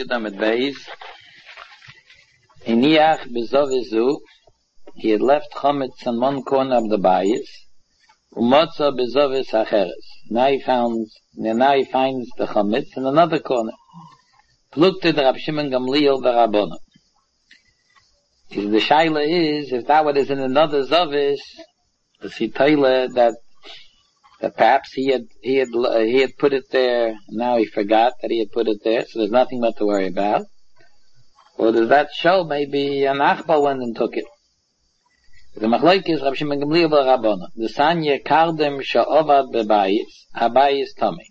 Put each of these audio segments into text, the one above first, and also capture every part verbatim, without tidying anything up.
Yudam at Beis. Iniach bezovizu, he had left chametz in one corner of the bayis. Umotza bezovis acheres. Now he found, now he finds the chametz in another corner. Plukte the Rab Shimon Gamliel b'Rabbanan. The shaila is, if that one is in another zovis, the sitayla that that perhaps he had he had uh, he had put it there. Now he forgot that he had put it there, so there's nothing more to worry about. Or does that show maybe an achbar went and took it? The machlok is Rab Shimon Gamliel b'Rabbanan. The sanya kardem she'ovad bebayis habayis tummy.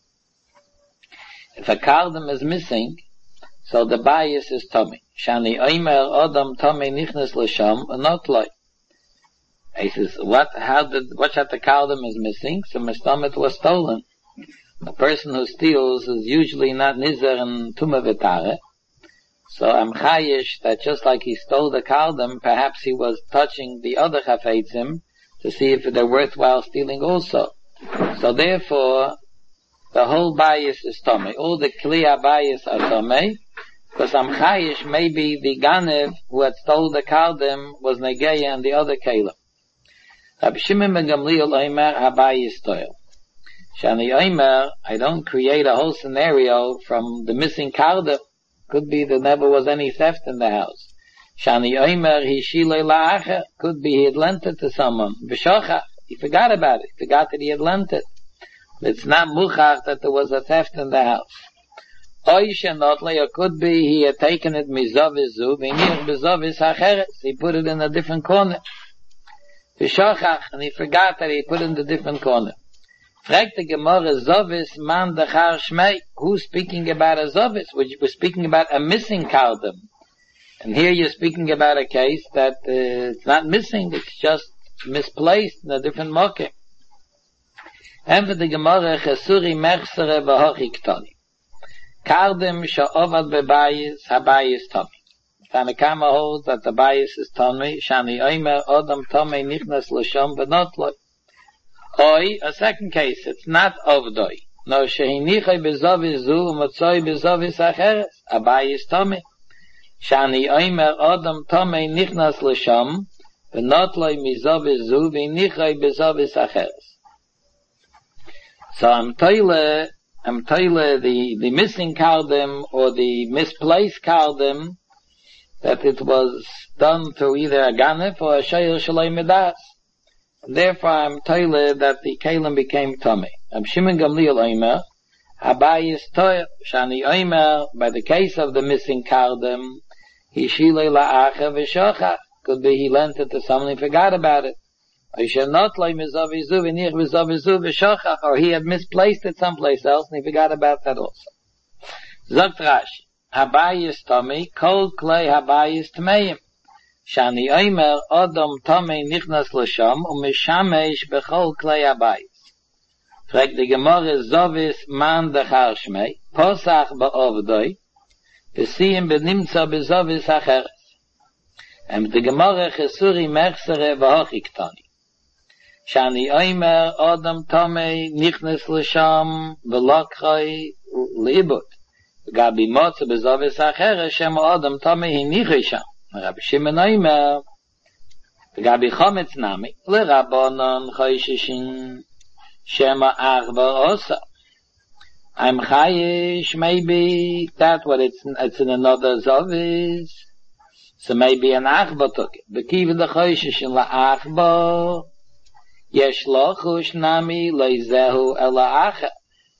If a kardem is missing, so the bayis is tummy. Shani oimer adam tummy nichnas l'sham not like. He says, what, how did, what that the kardem is missing? So my stomach was stolen. A person who steals is usually not nizer and tumah v'tare. So I'm chayish that just like he stole the kardem, perhaps he was touching the other chafetzim to see if they're worthwhile stealing also. So therefore, the whole bayis is tomei. All the kliya bayis are tomei. Because I'm chayish, maybe the ganev who had stole the kardem was negeya and the other kalim. Rabbi Shimon ben Gamliel Omer habayis toil. Shani Omer, I don't create a whole scenario from the missing kardem. Could be there never was any theft in the house. Shani Omer he shilei la'acher. Could be he had lent it to someone. V'shochach, he forgot about it. He forgot that he had lent it. It's not muchach that there was a theft in the house. Oisha notley, or could be he had taken it mizovizu, v'nir bezovis hacheres. He put it in a different corner. V'shochach, and he forgot that he put it in the different corner. Fragt the Gemara, zovis man dachar shmei. Who's speaking about a zovis? Which we're speaking about a missing kardem. And here you're speaking about a case that uh, it's not missing, it's just misplaced in a different market. And for the Gemara, chesuri mechsere v'hochi ktoni. Kardem sha'ovad bebayis, habayis tomi. Tanakama holds that the bayis is tomi, shani oimer odam tomi nichnas l'shom v'notloi. Oi, a second case, it's not ovdoi. No, shehinichoi bezovis zu, umotzoi bezovis acheres, habayis tomi. Shani oimer odam tomi nichnas l'shom, v'notloi mizovis zu, v'inichoi bezovis acheres. So I'm toile, I'm toile the, the missing kardem or the misplaced kardem, that it was done through either a ganef or a shayr shalei medas. Therefore I'm toile that the kalim became tummy. Rab Shimon Gamliel Omer, habayis toil, shani Omer, by the case of the missing kardem, he shilei la'acher v'shochach. Could be he lent it to someone and forgot about it. Or he had misplaced it someplace else and he forgot about that also. Zogt Rashi, habayis tomi, kol klei habayis tmeim. Shani oimer odom tomi nichnas l'sham u'mishamesh bechol klei habayis. Fragt die Gemara, zovis man dachar shmei, posach ba'ovdoi, v'siyim benimtza bezovis acheres. And the Gemara, chesuri mechsere v'hochi ktoni. Shani oimer odam tomei nichnes l'sham v'lokroi l'ibut. Gabi motze bezovis acheres shem odam tomei hinichoi sham. Rabbi Shimon oimer gabi chometz nami l'rabonon choishishin shema achbar osa. I'm chayish, maybe that what it's it's in another zovis. So maybe an achbar took it. Bekiv the choishishin la'achbar. Yesh lochush nami leizehu ela acha.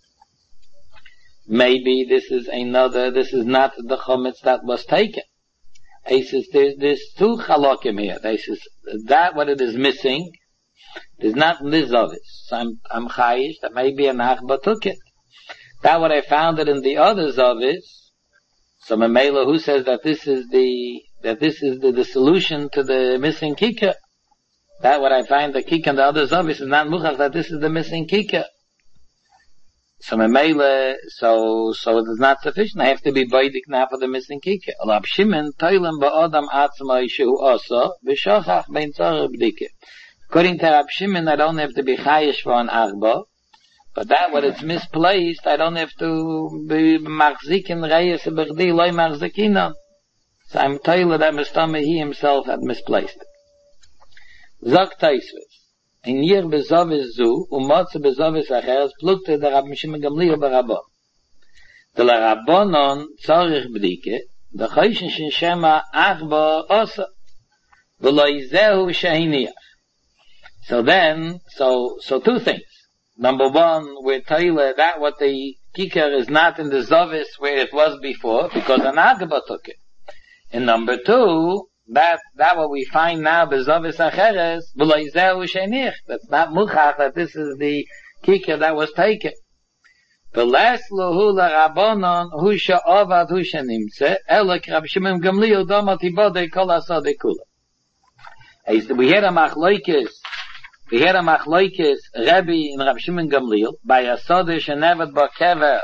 Maybe this is another, this is not the chometz that was taken. He says there's, there's two chalokim here. He says that what it is missing is not in this of it. So I'm, I'm chayish that maybe an achba took it. That what I found it in the others of it. So Mamela who says that this is the, that this is the, the solution to the missing kikah. That what I find the kikah and the others of it is not muchach that this is the missing kikah. So Mamela, so, so it is not sufficient. I have to be baidik now for the missing kikah. Rab Shimon, toilem ba'odam atzmai shehu oso, v'shochach bein tzareh b'dikah. According to Rab Shimon, I don't have to be chayish for an arba, But that, when it's misplaced, I don't have to be machzikin reyes b'chdi loy machzikinon. So I'm told that Mestama, he himself had misplaced it. Zok Taisvis. In Yir bezovis zu, umotze bezovis acheres, plukte der Rabbi Shimon Gamliel barabon. De la Rabbonon tzorich bdike, de choyshen shin shema achba osa, v'lo izehu shehiniach. So then, so, so two things. Number one, we're told that what the kikar is not in the zovis where it was before, because an agba took it. And number two, that, that what we find now, bezovis acheres, v'lo izehu shehiniach. That's not muchach, that this is the kikar that was taken. V'leslu hu l'rabonon hu she'ovad hu she'nimtze elek Rabbi Shimon Gamliel domat ibodei kol asodei kula. We had a machloikis, we had a machloikis Rebbe and Rabbi Shimon Gamliel by asodei she'nevad ba kever,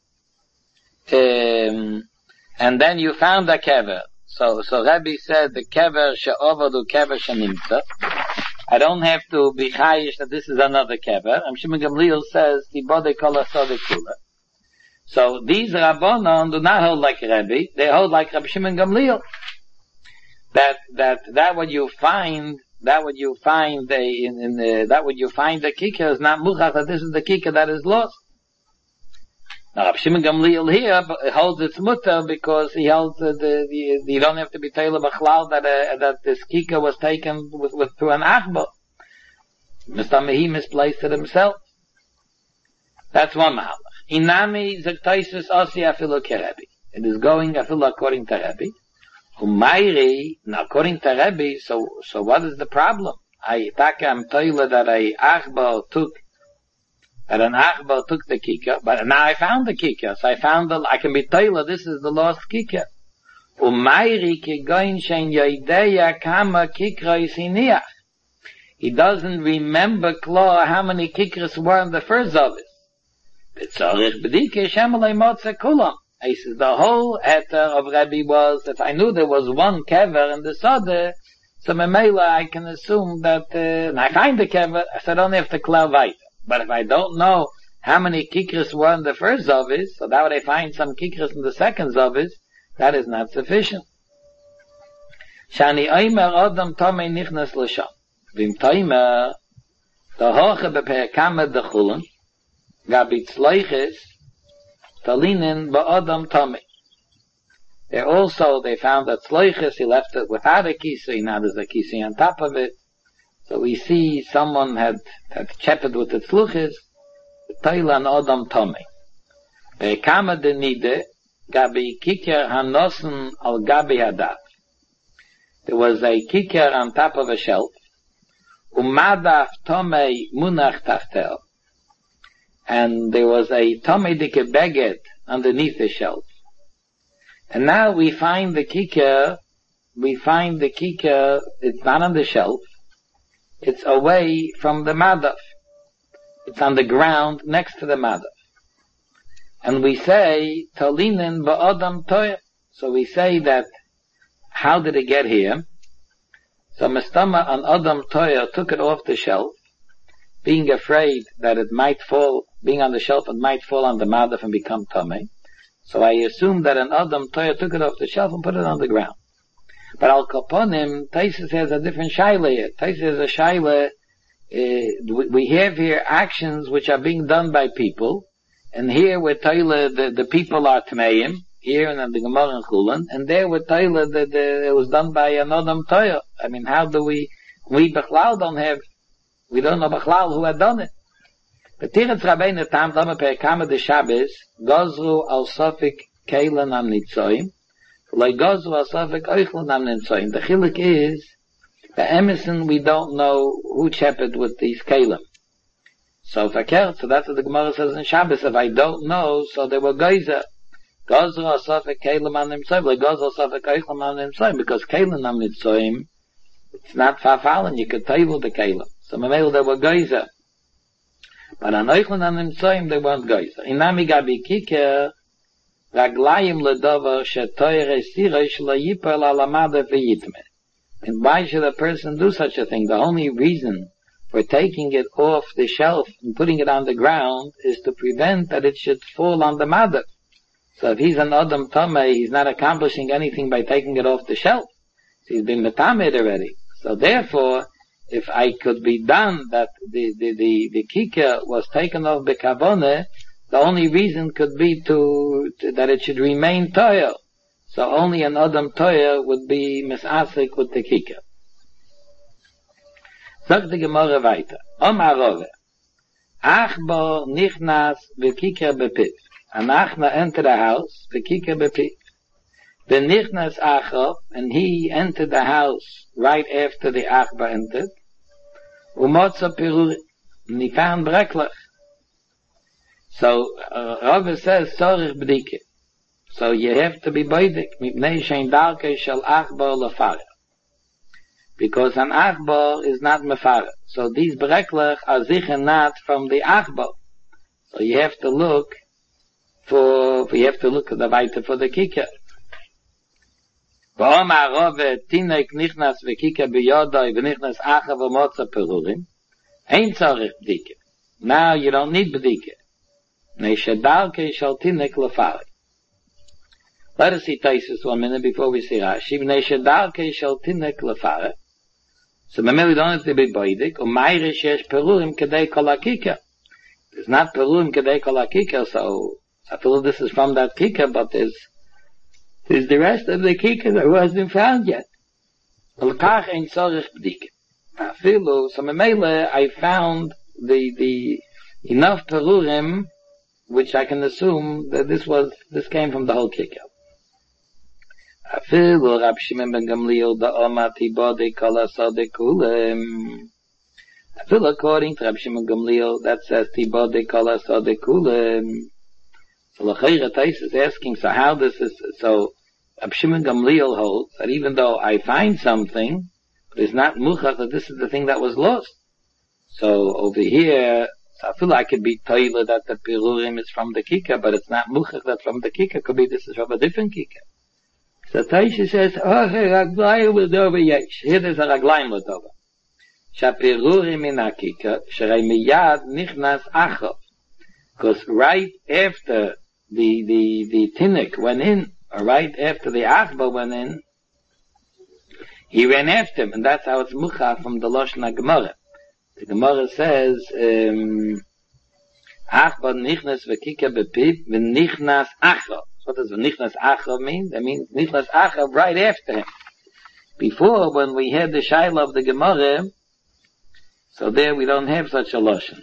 um, and then you found a kever. So, so Rebbe said the kever she'ovad hu kever she'nimtze. I don't have to be chayish that this is another kever. Rabbi Shimon Gamliel says, Tibodei kol asodei kula. So these Rabbanon do not hold like Rebbe, they hold like Rabbi Shimon Gamliel. That, that, that what you find, that what you find they, in, in the, that what you find the kikar is not muchach, that this is the kikar that is lost. Now Rabbi Shimon Gamliel here holds its mutter because he holds uh, the, the, the, you don't have to be tailor b'chlal that, uh, that this kikar was taken with, with, through an achba. Mister He misplaced it himself. That's one mahalach. Inami Zaktaisus Osi afilu kerebi. It is going afilu according to Rebbe. Umayri, according to Rebbe, so, so what is the problem? I, taka am toiler that a achba took that an achba took the kikar, but now I found the kikar, so I found the, I can be toiler, this is the lost kikar. Umayri ki goin shen yoideya kama kikra isiniach. He doesn't remember klar how many kikras were in the first of it. B'tzorich b'dike shemalei motze kulam. He says the whole heter of Rebbe was that I knew there was one kever in the sode, so memela I can assume that, uh, and I find the kever, so I don't have to klar weiter. But if I don't know how many kikras were in the first zovis, so that would I find some kikras in the second zovis, that is not sufficient. Shani oimer odam tomei nichnas l'sham. Vim toimer, the hoche beperkamet de chulun, gabit sloiches, talinen ba'odam tomei. There also, they found that sloiches, he left it without a kisi, now there's a kisi on top of it. So we see someone had, had chepped with its luches, Teilan Odam Tomei. Ve'kama de nide, gabi kikar hanosen al gabi hadat. There was a kikar on top of a shelf, umadaf tomei munach tachtel. And there was a tomei dike beget underneath the shelf. And now we find the kikar, we find the kikar, it's not on the shelf, it's away from the madaf. It's on the ground next to the madaf. And we say, Talinin ba'odam toya. So we say that, how did it get here? So Mestama and Adam Toya took it off the shelf, being afraid that it might fall, being on the shelf, it might fall on the madaf and become tamei. So I assume that an Adam Toya took it off the shelf and put it on the ground. But Al Kaponim, Taisus has a different shaila here. Taisus has a shaila, uh, we have here actions which are being done by people, and here we're toilet the, the people are Tmeim, here in the Gemara and Chulan, and there we're toilet that it was done by an Adam Toya. I mean, how do we, we Bechlal don't have, we don't know Bechlal who had done it. But Tiretz Rabbeinu Tam, Dama Perkama de Shabbos, Gozru al Sofik Keilan am Nitzoim, like Gozru al Sofik Oichlan am Nitzoim. The Chilik is, the Emerson, we don't know who chepped with these Keilam. So verkehrt, so that's what the Gemara says in Shabbos, if I don't know, so they were Geyser. Gozru al Sofik Keilam am Nitzoim, like Gozru al Sofik Oichlan am Nitzoim, because Keilan am Nitzoim, it's not farfallen, you could table the Keilam. So Mamel, they were Geyser. But an Oichlan an Nimtzoim, they weren't Geyser. Inami gabi kiker, raglayim ledover, shetoire siresh la yipel alamada v'yitme. And why should a person do such a thing? The only reason for taking it off the shelf and putting it on the ground is to prevent that it should fall on the mother. So if he's an Adam Tameh, he's not accomplishing anything by taking it off the shelf. He's been metamed already. So therefore, if I could be done that the, the, the, the kikar was taken off bekavone, the only reason could be to, to that it should remain toyer. So only an Adam toyer would be misasik with the kikar. Sagt die Gemara weiter. Om Arove. Achbo nichnas v'kikar bepif. An Achna entered the house, v'kikar bepif. The nichnas Achab, and he entered the house right after the Achba entered. Umotza piruri. And he found breklach. So, uh, Rava says, Sorich b'dike. So you have to be boidik. Mipnei shein darkei shel Achbar lefarech. Because an Achbar is not mefarech. So these breklach are sicher not from the Achbar. So you have to look for, you have to look at the weiter for the kikar. V'omar Rava tinek nichnas v'kikar b'yodai v'nichnas Achab v'motza perurim. Ein Sorich b'dike. Now you don't need b'dike. Let us see Taisus one minute before we see Rashi. So maybe we don't have to be boidik. There's not perurim kedei kol hakikar, so I feel this is from that kikar, but there's there's the rest of the kikar that wasn't found yet. So maybe I found the the enough perurim which I can assume that this was, this came from the whole kikar. Afilu Rab Shimon ben Gamliel da'omat hibodei kol hasadekulim. Afilu according to Rab Shimon ben Gamliel, that says hibodei kol hasadekulim. So L'cheira Tais is asking, so how this is, so Rab Shimon ben Gamliel holds that even though I find something, it's not muchach that this is the thing that was lost. So over here, so I feel like I could be toilet that the pirurim is from the kikar, but it's not muchach that from the kikar. Could be this is from a different kikar. So Taisha says, oh, raglayim l'dova yesh. Here there's a raglayim l'dova. Shapirurim in a kikar, sherei miyad nichnas achov. Because right after the, the, the tinnik went in, or right after the achba went in, he ran after him, and that's how it's muchach from the Lashon HaGemara. The Gemara says, um, Achbar nichnas v'kikar b'piv v'nichnas achav. What does v'nichnas achav mean? That means nichnas achav right after him. Before, when we had the shaila of the Gemara, so there we don't have such a lashon.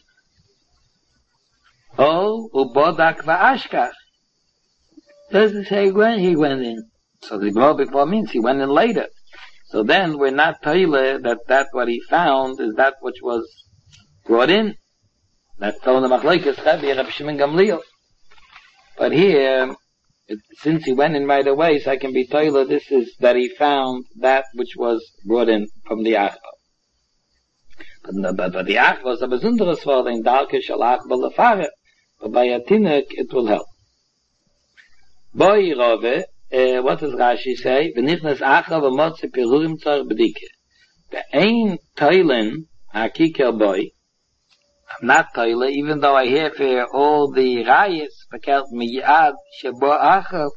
Oh, ubodak v'ashkach. Doesn't say when he went in. So the Gemara before means he went in later. So then we're not toile that that what he found is that which was brought in. That's told the Machlekes Chavi Rab Shimon Gamliel. But here, it, since he went in right away, so I can be toile this is that he found that which was brought in from the Achba. But, but, but the Achba was a besonderes word in Darke shel Achba lefarech. But by a tinnik it will help. Boi Rove. Uh, what does Rashi say? V'nichnas achav v'motze pirurim tzor b'dike. The ein toilen hakikar boy. I'm not toile, even though I have here all the rayas v'kelt miyad shebo achav.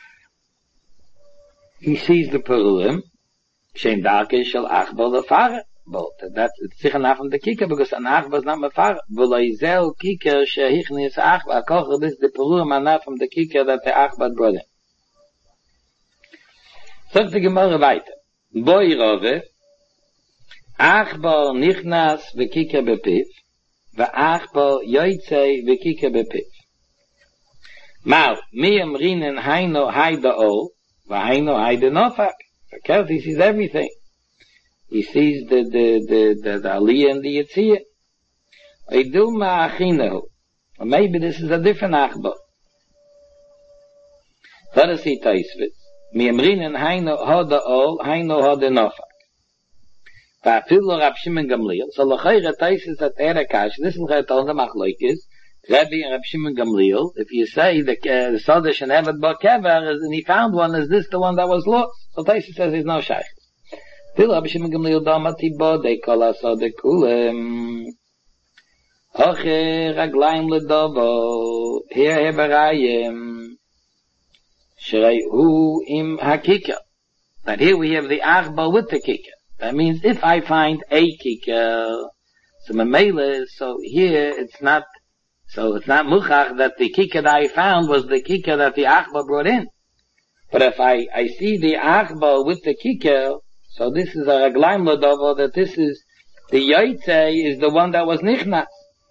He sees the pirurim. Shein darke shel achba lefarech. But that's it's sicher not from the kikar because an achba is not mefarech. V'lo izel kikar shehichnis achba. Akoch this the pirurim are not from the kikar that the achba brought in. Sagt die Gemara weiter. Boi Rove, Achbar nichnas v'kikar b'piv, v'achbar yoytzei v'kikar b'piv. Mal, mi amrinen haino haida ol, v'haino haida nofak. Because he sees everything. He sees the, the, the, the, the aliyah and the yitziyah. Eidu ma'achinahu. Or maybe this is a different Achbar. Let us see Taisvit. Mi amrinen haino hoda ol, haino hoda nofak. Va'afilu Rab Shimon Gamliel. So l'chayra Taisus at Erekash. This is what I told the Machlokes. Rabbi and Rab Shimon Gamliel. If you say the uh, the Sodesh and Evet Bar Kever, and he found one, is this the one that was lost? So Taisus says there's no shaykh. Still, Rabbi Shimon Gamliel damati bo de kol asode kulem. Hoche raglaim ledovo. Here heberayim. Shrei hu im hakika. But here we have the achba with the kicker. That means if I find a kicker, so memele, so here it's not, so it's not muchach that the kicker that I found was the kicker that the achba brought in. But if I, I see the achba with the kicker, so this is a raglaim lodovo, that this is, the yoytze is the one that was nichnas.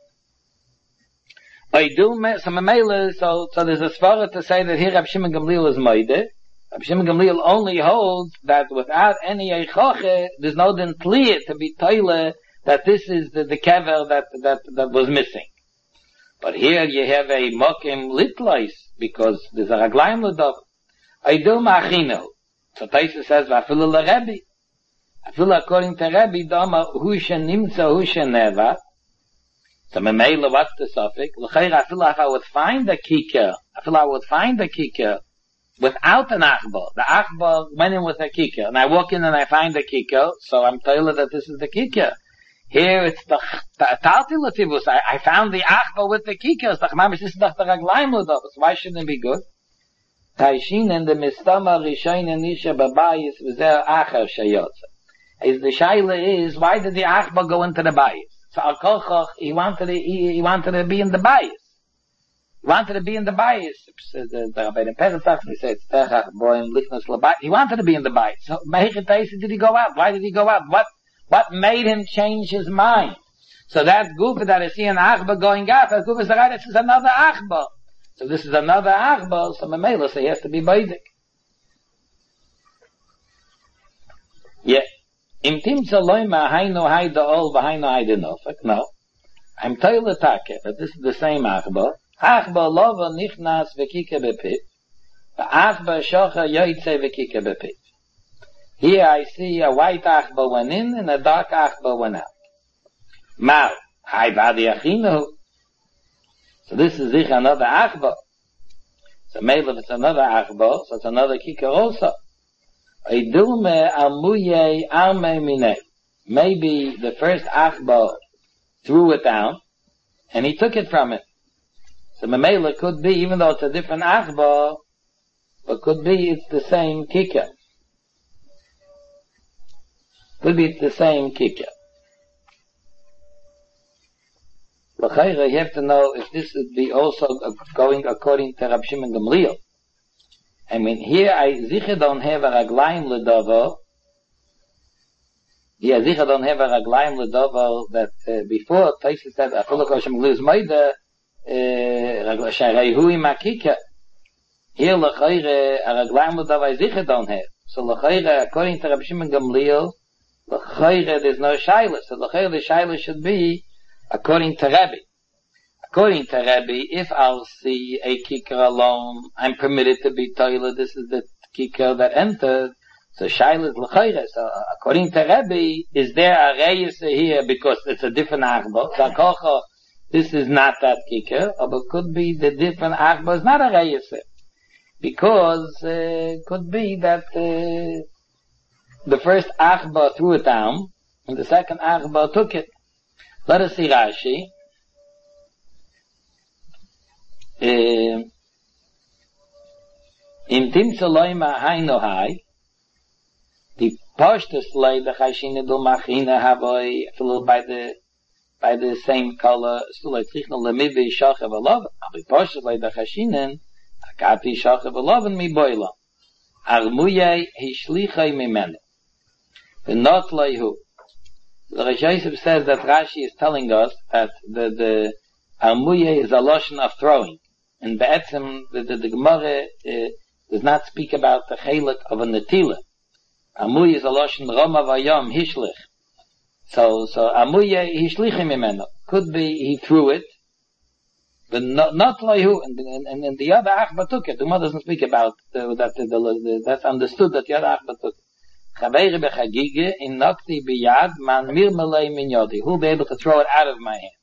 I do, so memele, so, so there's a svara to say that here Rabbi Shimon Gamliel is moide. Rabbi Shimon Gamliel only holds that without any eichoche, there's no din tliyah to be toile that this is the, the kever that, that, that was missing. But here you have a mokim litlois, because there's a raglayim l'dov. Oidil ma'achinu. So Taisa says, v'afilu l'Rebbe. Afilu according to Rebbe, doma hu shenimtza hu sheneva. So memela, what's the suffix? L'chayr, afilu if I would find the kicker, afilu I would find the kicker, without an achba. The achba went in with a kicker, and I walk in and I find the kicker, so I'm told that this is the kicker. Here it's the talti lativus. I, I found the achba with the kicker. It's the chmamish. This is the raglaim l'dovus. Why shouldn't it be good? Taishin and the mistama rishayin and nisha babayis v'zer acher shayotza. Is the shaila is why did the achba go into the bayis? So al kolchoch he wanted to, he, he wanted to be in the bayis. He wanted to be in the bias. The Rabbi Pesach, he said, he wanted to be in the bias. So, did he go out? Why did he go out? What, what made him change his mind? So that guf that I see an achba going out, that guf is right, this is another achba. So this is another achba, so Mamela, so he has to be basic. Yeah. Im timtza loima hayno hayda ol v'hayno hayda nofek. No. I'm telling the take, but this is the same achba. Achba lova nichnas v'kike bepit. Achba shocha yoytze v'kike bepit. Here I see a white achba went in and a dark achba went out. Mal, hai vadi achinu. So this is sich another achba. So maybe if it's another achba, so it's another kicker also. Eidulme amuye alme mine. Maybe the first achba threw it down and he took it from it. So Mamela could be, even though it's a different achba, but could be it's the same kicker. Could be it's the same kicker. L'chayra, you have to know if this would be also going according to Rabbi Shimon Gamliel. I mean, here I zicha don't have a raglayim l'dovo. Here zicha don't have a raglayim l'dovo that uh, before Taisa said, Afilu Rabbi Shimon Gamliel is moida, Sharehu im hakika. Here l'chayre a raglayim l'dovo zicha don't have. So l'chayre, according to Rabbi Shimon Gamliel, l'chayre there's no shaila. So l'chayre the shaila should be according to Rebbe. According to Rebbe, if I'll see a kicker alone, I'm permitted to be toilet. This is the kicker that entered. So shaila is l'chayre. So according to Rebbe, is there a reyes here because it's a different achba? So this is not that kicker, or it could be the different achba is not a reyes. Because uh, could be that uh, the first achba threw it down, and the second achba took it. Let us see Rashi. In Timtza Loima Hayno Hay, the Pashtus Lei the Chashina do Machina Havoi, still by the by the same color, still like Trichna Lemivi Shachav Alavan, the Pashtus Lei the Chashinen, Akati Shachav Alavan mi Boila, Armuye Hishlichai Mimenu, the not Leihu. The Rosh Yosef says that Rashi is telling us that the the Armuye is a lotion of throwing. And Be'etzim, the, the, the Gemara uh, does not speak about the chelik of a netila. Armuye is a lotion Roma vayom hishlich. So, so Armuye hishlichim imenu. Could be he threw it, but not, not Leihu, and, and, and the other Achba took it. The Gemara doesn't speak about uh, that, the, the, the, that's understood that the other Achba took it. Chaveri b'chagige in nokti biyad man mirmelei min yodi. Who'll be able to throw it out of my hand?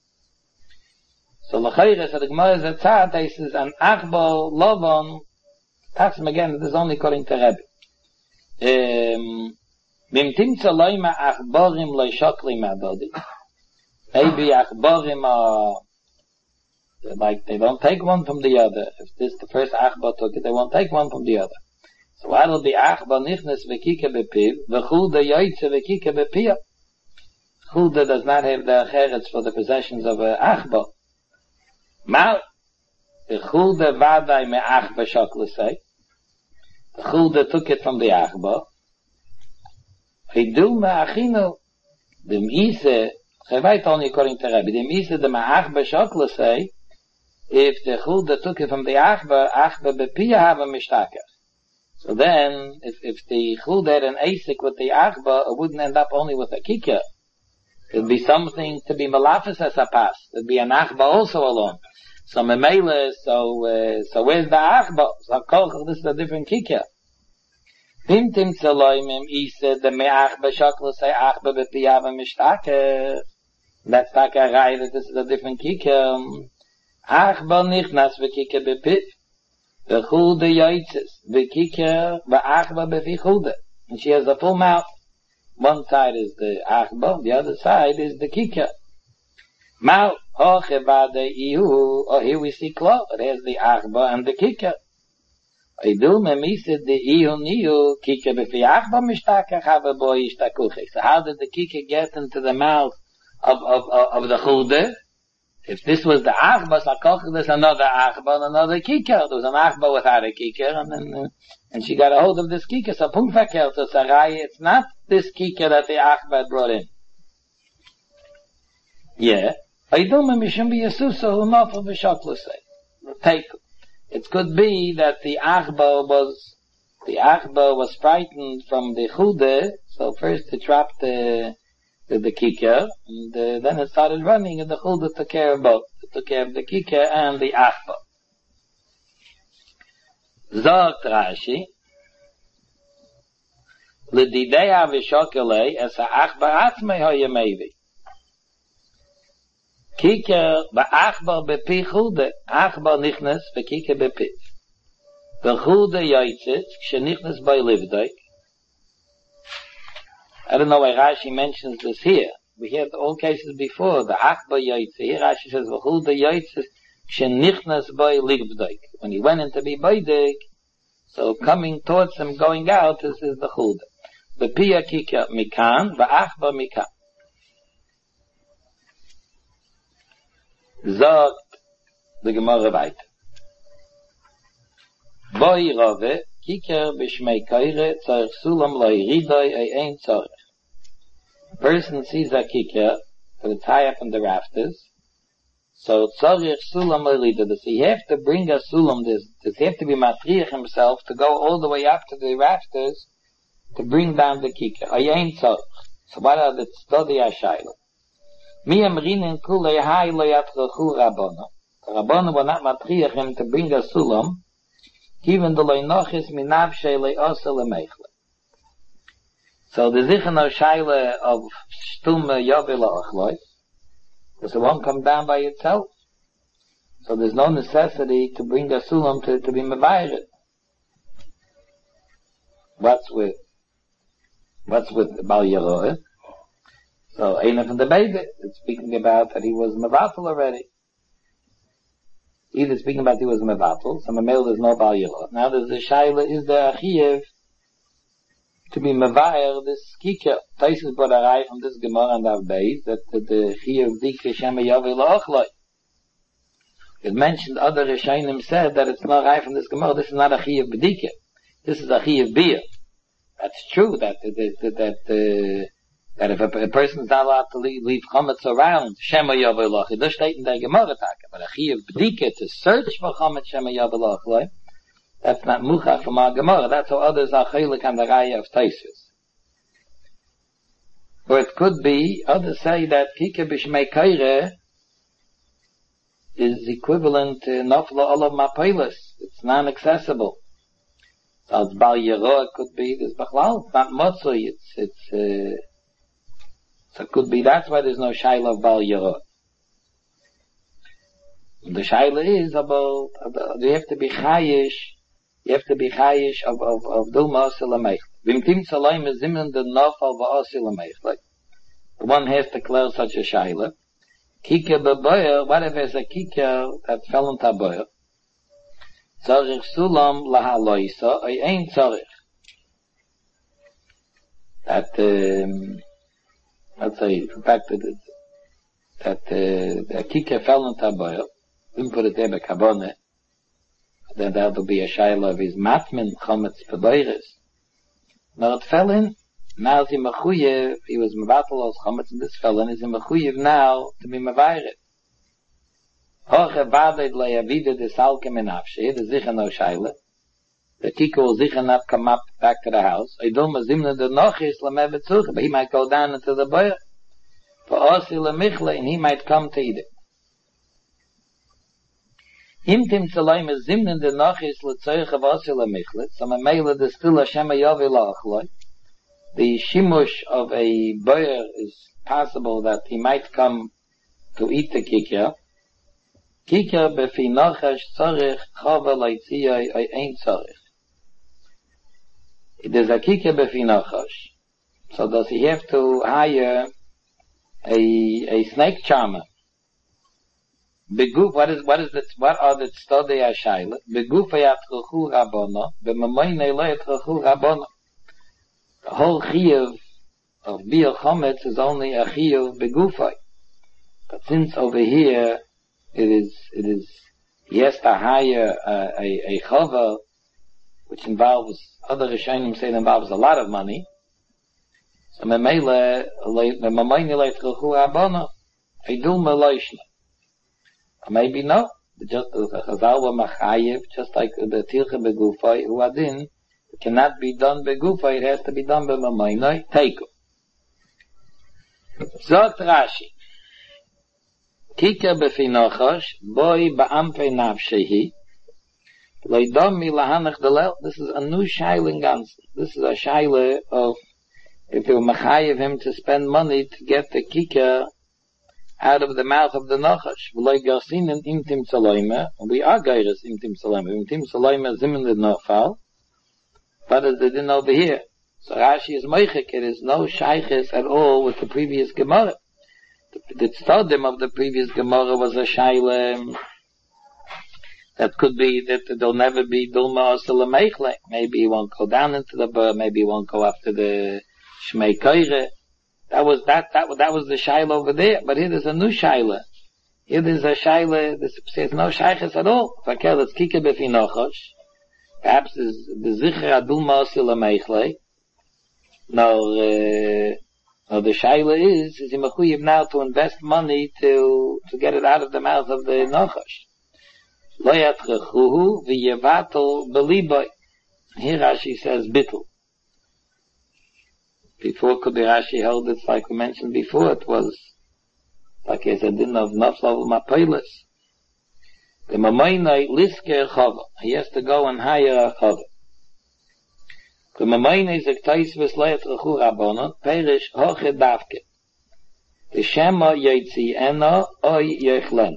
So l'chayre, so the Gemara is a tzad, this is an achba lovon. Taksim again, this is only according to Rebbe. Um, Bim timtza loima achborim lo shokli madodi. Maybe achborim are like they don't take one from the other. If this the first achbar took it, they won't take one from the other. So why will be achbar nichnes v'kike bepiv, v'chuda yoytze v'kike bepiyah? Chuda does not have the cheretz for the possessions of a achbar. Mal, the chuda vadai me achbar shoklisei. The chuda took it from the achbar. Hidu me achinu, the mise, chevait only according to Rabbi, the mise the me achbar shoklisei, if the chuda took it from the achbar, achbar bepiyah have a mishtakach. So then, if, if the chuda had an asik with the achbar, it wouldn't end up only with a kikah. It would be something to be malafis as a pas. It would be an achbar also alone. So memele, so, uh, so where's the achbar? So kolch, this is a different kikah. Tim tim tzaloimim isa, the me achbar shokla say achbar bepiyah v'mishtake. That's like a rai that this is a different kikah. Achbar nichnas v'kikah bepif. V'chuda yoitzes. V'kikah v'achbar befi chuda. And she has a full mouth. One side is the achbar, the other side is the kikah. Mal, hoche vade ihu, oh here we see cloth, it has the achbar and the kikah. Idu memisid the ihu nihu, kikah befi achbar mishtakach hava bo ishtakuche. So how did the kikah get into the mouth of, of, of, of the chuda? If this was the achbar, so there's another achbar and another kikah. There was an achbar without a kikah, and then, uh, and she got a hold of this kikah. So punfakel, so sarai, it's not this kikah that the achbar brought in. Yeah. It could be that the achbar was, the achbar was frightened from the chuda, so first it dropped the, the, the kikah, and uh, then it started running, and the chuda took care of both. It took care of the kikah and the achbar. Zogt Rashi, L'dideya v'shokelei es ha'achbar atzmei hoyemevi. Kikah ba'achbar bepi chuda, achbar nichnas v'kikah bepi. V'chuda yoitzit, k'shenichnas by livdek. I don't know why Rashi mentions this here. We had all cases before, the achbar yoitzit. Here Rashi says, v'chuda yoitzit, k'shenichnas by livdek. When he went in to be boydek, so coming towards him, going out, this is the chuda. V'piyah kikah mikan, v'achbar mikan. Sagt the Gemara weiter. Boi rove, kikah b'shmei koire, tzarech sulam lo yiridoi ei ein tzarech. A person sees a kikah, but it's high up in the rafters, so tzarech sulam lo yiridoi. Does he have to bring a sulam, does, does he have to be matriach himself to go all the way up to the rafters to bring down the kikah? Ei ein tzarech. So what are the study ashayla? Mi amrinen kulei hai lo yatrachu rabbana. The rabbana were not matriach him to bring a sulam, even the loinochis minavshe le'osa le'mechle. So the zichen of shaila of shtume yovila achloi, because it won't come down by itself. So there's no necessity to bring a sulam to, to be mevayret. What's with, what's with Bal Yeroeh? So, Eina from the baby, it's speaking about that he was mevatel already. Either speaking about he was mevatel, so Mamel there's no Bal Yeroeh. Now there's a shaila, is there a chiyuv to be mevayer this kikah? Taisus brought a rai from this Gemara and Av Beis, that the chiyuv dikah shema yavi la'ochloi. It mentioned other Rishonim said that it's not rai from this Gemara, this is not a chiyuv b'dikah. This is a chiyuv biyah. That's true, that, that, that, that, uh, that if a, a person is not allowed to leave, leave chametz around, shema yavelach, it does state in the Gemara taka, but a chiyuv b'dika to search for chametz shema yavelach, like, that's not muchach from our Gemara. That's how others are chaylik on the raya of Taisus. Or it could be, others say that kikah b'shmei kaireh is equivalent to nafla olav mapelis. It's non-accessible. So it's Bal Yeroeh, it could be, there's Bechlal, it's not Motzui, it's, it's, uh, so it could be, that's why there's no Shaila of Bal Yeroeh. The Shaila is about, about, you have to be Chayish, you have to be Chayish of, of, of Duma Silamech. Vim tim tzaloim is zimmen the nafal va'asil amechle. One has to clear such a shaila. Kika b'boyer, what if there's a kika that fell into a boyer? Tzarich sulam lahaloisa, I ain't tzarich. That, um, let's say, the fact that it, that uh, the kika fell into a boyer, we put it there by kabone, then there will be a shaila of his matmin chometz b'boyres. Now it fell in. Now he mechuyev, he was mevatel as chometz in this felon, is he mechuyev now to be mevayret. Hoche vaded le'avide de salke menafshe, the zicha no shaila. The kika will zicha not come up back to the house. Eidol mazimna de nochis le'mevet zuche, but he might go down into the boyer. For osi le'michle, and he might come to eat it. Im tim tzaloim is zimna de nochis le'tzoich of osi le'michle, so me'meile de still Hashem yovi la'achloi. The shimush of a boyer is possible that he might come to eat the kikya. Kikya befi nochash tzorich chava leitziyai ein tzorich. There's a kikya befi nochash. So does he have to hire a a snake charmer? Beguf, what is what is the what are the tzodei hashayla? Beguf yatchachu rabona, b'mamayne lo yatchachu rabona. The whole chiyuv of Biur Chometz is only a chiyuv begufay. But since over here it is, it is, he has to hire a, a, a chava, which involves, other Rishonim say it involves a lot of money. So memele, memayni leitchachu abona, eidul meloishna. Maybe no. Just the chazal were machayev, just like the tilche begufay, who adin, it cannot be done begufa, it has to be done b'mamayna, teiku. Zot Rashi. Kika b'finochosh, boi ba'ampe nafshehi, leidom mi lahanach delel. This is a new shaila in Gansen. This is a shaila of, if you machayev him to spend money to get the kika out of the mouth of the nochash. V'loi garsinen imtim tzaloime, and we are geiris imtim tzaloime. Imtim tzaloime zimin the nofal. What is the din over here? So Rashi is moichik, it is no shayches at all with the previous Gemara. The, the tzodim of the previous Gemara was a shayle that could be that there'll never be dulma osel meichle. Maybe he won't go down into the bar, maybe he won't go after the shmei koire. That was that that that was the shayle over there. But here there's a new shayle. Here there's a shayle that says no shayches at all. Fakel, let's kike b'finochosh. Perhaps is the zicher adul masil ameichle. Now, uh, now the shaila is is he mechuyev now to invest money to to get it out of the mouth of the nochash. Lo yatchachuhu v'yevatel beliboy. Here Rashi says bittul. Before could be Rashi held it like we mentioned before. It was like he said, didn't have naflav mapelis. The mamaynai lisker chava. He has to go and hire a chava. The mamaynai zektais v'slayat rechu rabbanon perish hoche davke. The shema yetzi ena oy yechlena.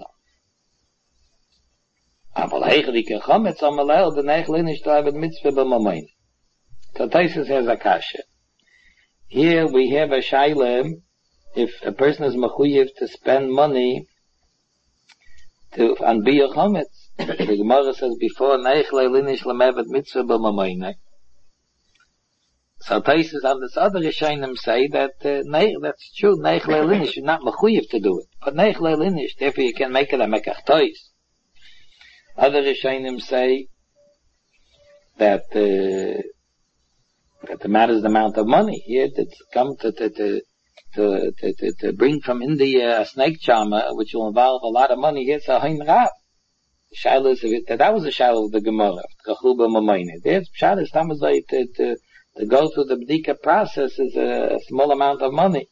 Aber eigentlich chometz amalel the nechlin is to have a mitzvah b'mamaynai. So Taisus has a kasha. Here we have a shaila. If a person is mechuyev to spend money to on Biur Chometz, the Gemara says before neichle linish lemevet mitzvah b'mamayne. So Taisus on this other Rishonim say that uh, ne- that's true. Neichle linish you're not mechuyev to do it, but neichle linish therefore you can make it a mekach tois. Other Rishonim say that uh, that the matter is the amount of money here that's come to to to To, to, to, to bring from India a snake charmer, which will involve a lot of money, here's a hain rav. The shaila is, that, that was the shaila of the Gemara, Chachuba Mamayne. There's shaila tamazai to, to, to go through the bdika process is a, a small amount of money.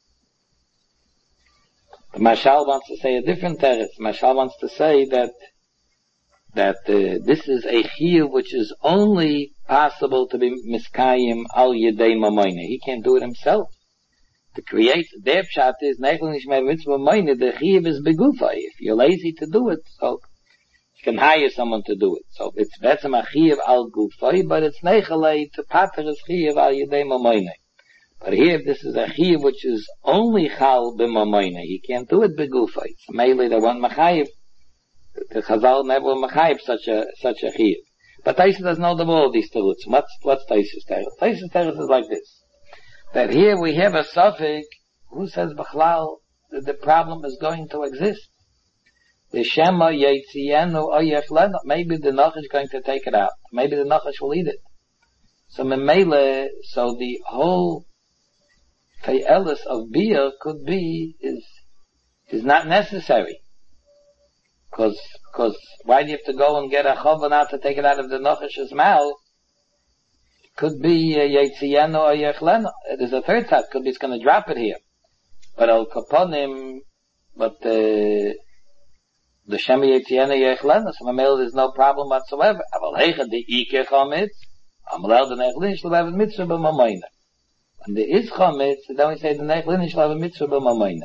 The Mashal wants to say a different teretz. Mashal wants to say that, that uh, this is a chiyuv which is only possible to be miskayim al yedei Mamayne. He can't do it himself. To create their pshat is nechlin ishmei mitzvah moine. The chiyuv is begufa. If you're lazy to do it, so You can hire someone to do it. So it's betzem a chiyuv al gufay, but it's nechalei to pater is chiyuv al yedei mamayne. But here, this is a chiyuv which is only chal b'mamayne. You can't do it begufay. So mainly the one machayiv. The Chazal never machayiv such a such a chiyuv. But Taisus doesn't know the all of these terutzim. What's what's Taisus teretz? Taisus teretz is like this: that here we have a suffix who says b'chlal that the problem is going to exist. The Shema Yetzienu Oyech Leno. Maybe the Nachash is going to take it out. Maybe the Nachash will eat it. So Memele, so the whole Te'elis of Bia could be, is, is not necessary. Cause, cause why do you have to go and get a Chovan out to take it out of the Nachash's mouth? It could be Yetzienu Oyech Leno. There's a third side. Could be it's going to drop it here. But Al Kaponim, but, uh, the Shema Yetzienu Yechlena, so Mamel, there's no problem whatsoever. Aval Heicha the Ike Chometz, Amalel the Nechlin shall have a mitzvah b'mamayne. When there is Chometz, then we say the Nechlin shall have a mitzvah b'mamayne.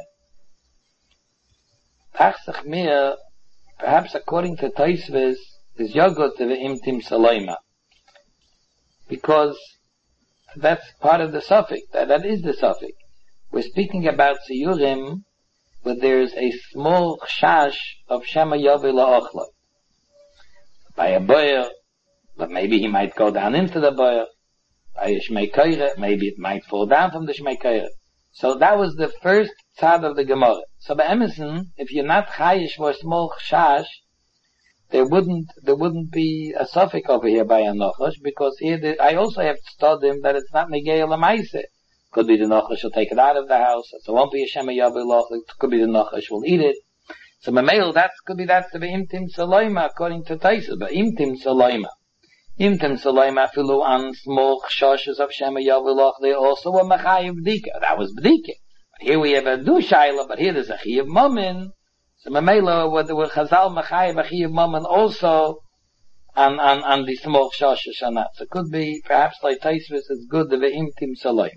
Tachsach mir, perhaps according to Taisves, is Yogot the Imtim Saloima. Because that's part of the suffix, that, that is the suffix. We're speaking about Siyurim, but there's a small chash of Shema Yovel La'ochloi. By a boyer, but maybe he might go down into the boyer. By a Shmei Koire, maybe it might fall down from the Shmei Koire. So that was the first tzad of the Gemara. So by Emerson, if you're not chayish for a small chash, there wouldn't, there wouldn't be a suffix over here by a Nochash, because here the, I also have studied him that it's not Negei Lamaise. Could be the Nachash will take it out of the house. So it won't be a Shema Yavilach. It could be the Nachash will eat it. So Mamel, that could be that's the Imtim Saloima according to Taisa. But Imtim Saloima. Imtim Saloima filu on small chashas of Shema Yavilach. They also were Machayiv B'dika. That was B'dika. But here we have a Dushaila, but here there's a Chiyav Mamin. So Mamela, where there were Chazal Machayiv, a Chiyav Mamin also on, on, on the small chashas and that. So it could be, perhaps like Taisvis, it's good the Imtim Saloima.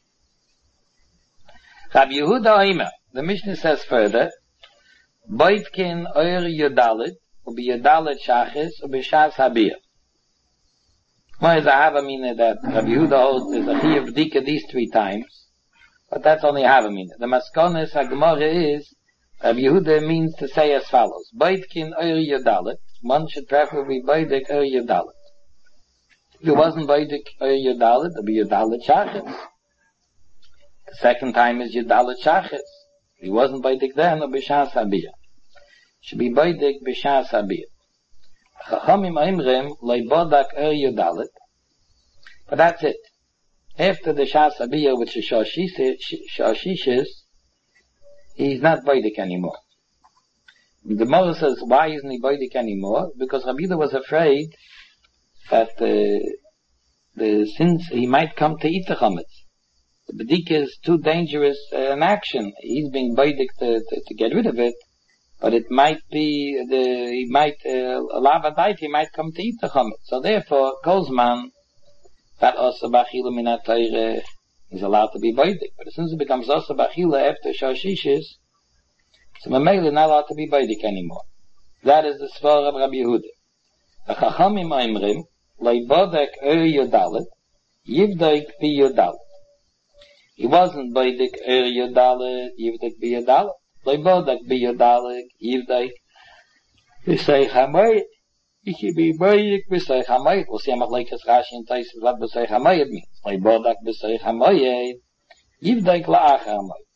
Rabbi Yehuda Oimer, the Mishnah says further, Boitkin Oyer Yodalit, Ubi Yodalit Shachis, Ubi Shas Habir. Why is a Havamina that Rabbi Yehuda holds is a Chiyav B'dika these three times, but that's only a Havamina. The Maskonis HaGemara is, Rabbi Yehuda means to say as follows, Boitkin Oyer Yodalit, one should preferably Boidik Oyer Yodalit. If it wasn't Boidik Oyer Yodalit, it would be Yodalit Shachis. The second time is Yedalit Shachis. He wasn't Baidik then, or B'Shas Habiyah. Should be Baidik B'Shas Habiyah. Chachamim Imrim, Leibodak Er Yedalit. But that's it. After the Shas Habiyah, which is Shashishis, he's not Baidik anymore. The Gemara says, why isn't he Baidik anymore? Because Rabbi Yehuda was afraid that uh, the, since he might come to eat the chametz. The B'dika is too dangerous uh, an action. He's being baidik to, to, to get rid of it, but it might be, the, he might, uh, lavadait, he might come to eat the chametz. So therefore, Kozman, that also bachila minat Torah is allowed to be baidik. But as soon as it becomes also bachila after shashishis, so Mamela is not allowed to be baidik anymore. That is the svar of Rabbi Yehuda. The Chachamim Oimrim, leibodek er yodalet, yivdoik pi yodalet. He wasn't Baidik Er Yodalet, Yivdik Bi Yodalet. Leibodak Bi Yodalet, Yivdik B'Sei Chamayit. He should be Baidik B'Sei Chamayit. We'll see how much like his Rashi and Tais what B'Sei Chamayit means. Leibodak B'Sei Chamayit, Yivdik La'ach Chamayit.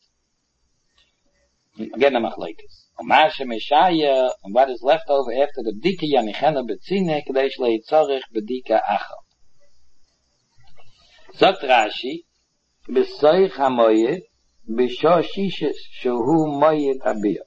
Again a machlekes. Umashe Meshaya, and what is left over after the B'dika Yanichena B'tzine, Kadesh Leitzorech B'dika Achal. Sagt Rashi, B'soich hamoyed, b'sho shishes, shehu moyed habir.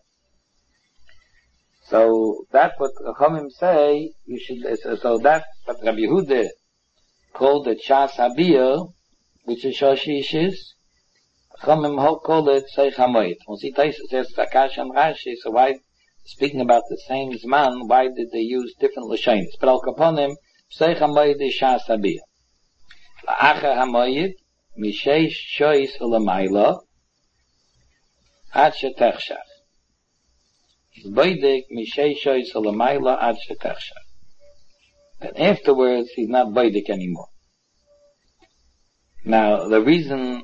So that's what Chachamim say. You should. So that's what Rabbi Yehuda called it shas habir, which is sho shishes. Chachamim called it soich hamoyed. We'll see Taisus says Takash and Rashi. So why, speaking about the same zman, why did they use different lashonos? But al kaponim, b'soich hamoyed is shas habir. La'achar hamoyed. Misheish shois ulamayla ad shetechshach. Boidik Misheishoy Solomaila Ad Shetachsha. Then afterwards, he's not Boidik anymore. Now, the reason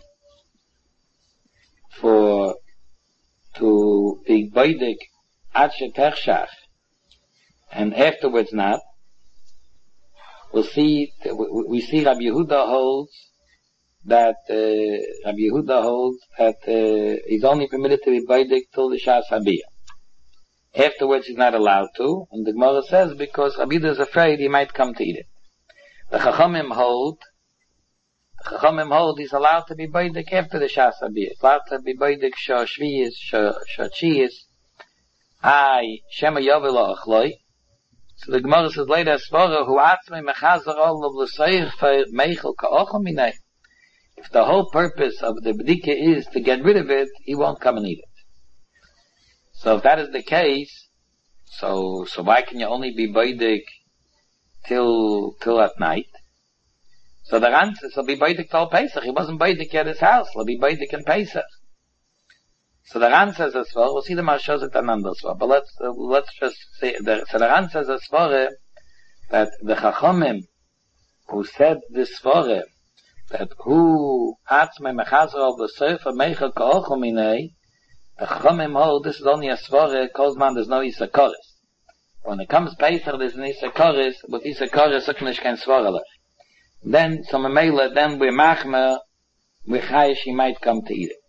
for to be Boidik Ad Shetachshach and afterwards not, we'll see, we see Rabbi Yehuda holds that, uh, Rabbi Yehuda holds that, uh, he's only permitted to be Boidik till the Shas Habiyah. Afterwards he's not allowed to, and the Gemara says because Rabbi Yehuda is afraid he might come to eat it. The Chachamim hold, the Chachamim hold he's allowed to be Boidik after the Shas Habiyah. He's allowed to be Boidik Shah Shviyis, Shah Chiyis, Ay, Shema Yavila Achloi. So the Gemara says later, Svara, Hu Atzmei Mechazer Olav L'Seich Fer Meichel Ka'ochel Minei. If the whole purpose of the B'dika is to get rid of it, he won't come and eat it. So if that is the case, so, so why can you only be Boidik till, till at night? So the Ran says, he'll be Boidik till Pesach. He wasn't Boidik at his house. He'll be Boidik in Pesach. So the Ran says as well, we'll see the Marshos at Ananda as well, but let's, uh, let's just say, the, so the Ran says as well, that the Chachomim, who said this svore, that who, Atzmei Mechazer of the Sefer Meichel Ka'ochel Minei, the Chachomim hold, this is only a svore, Kozman, there's no Isakoris. When it comes Pesach, there's an Isakoris, but Isakoris, Suknish can svore. Then, so Mamela, then we're Machmer, we're Chayish, he might come to eat it.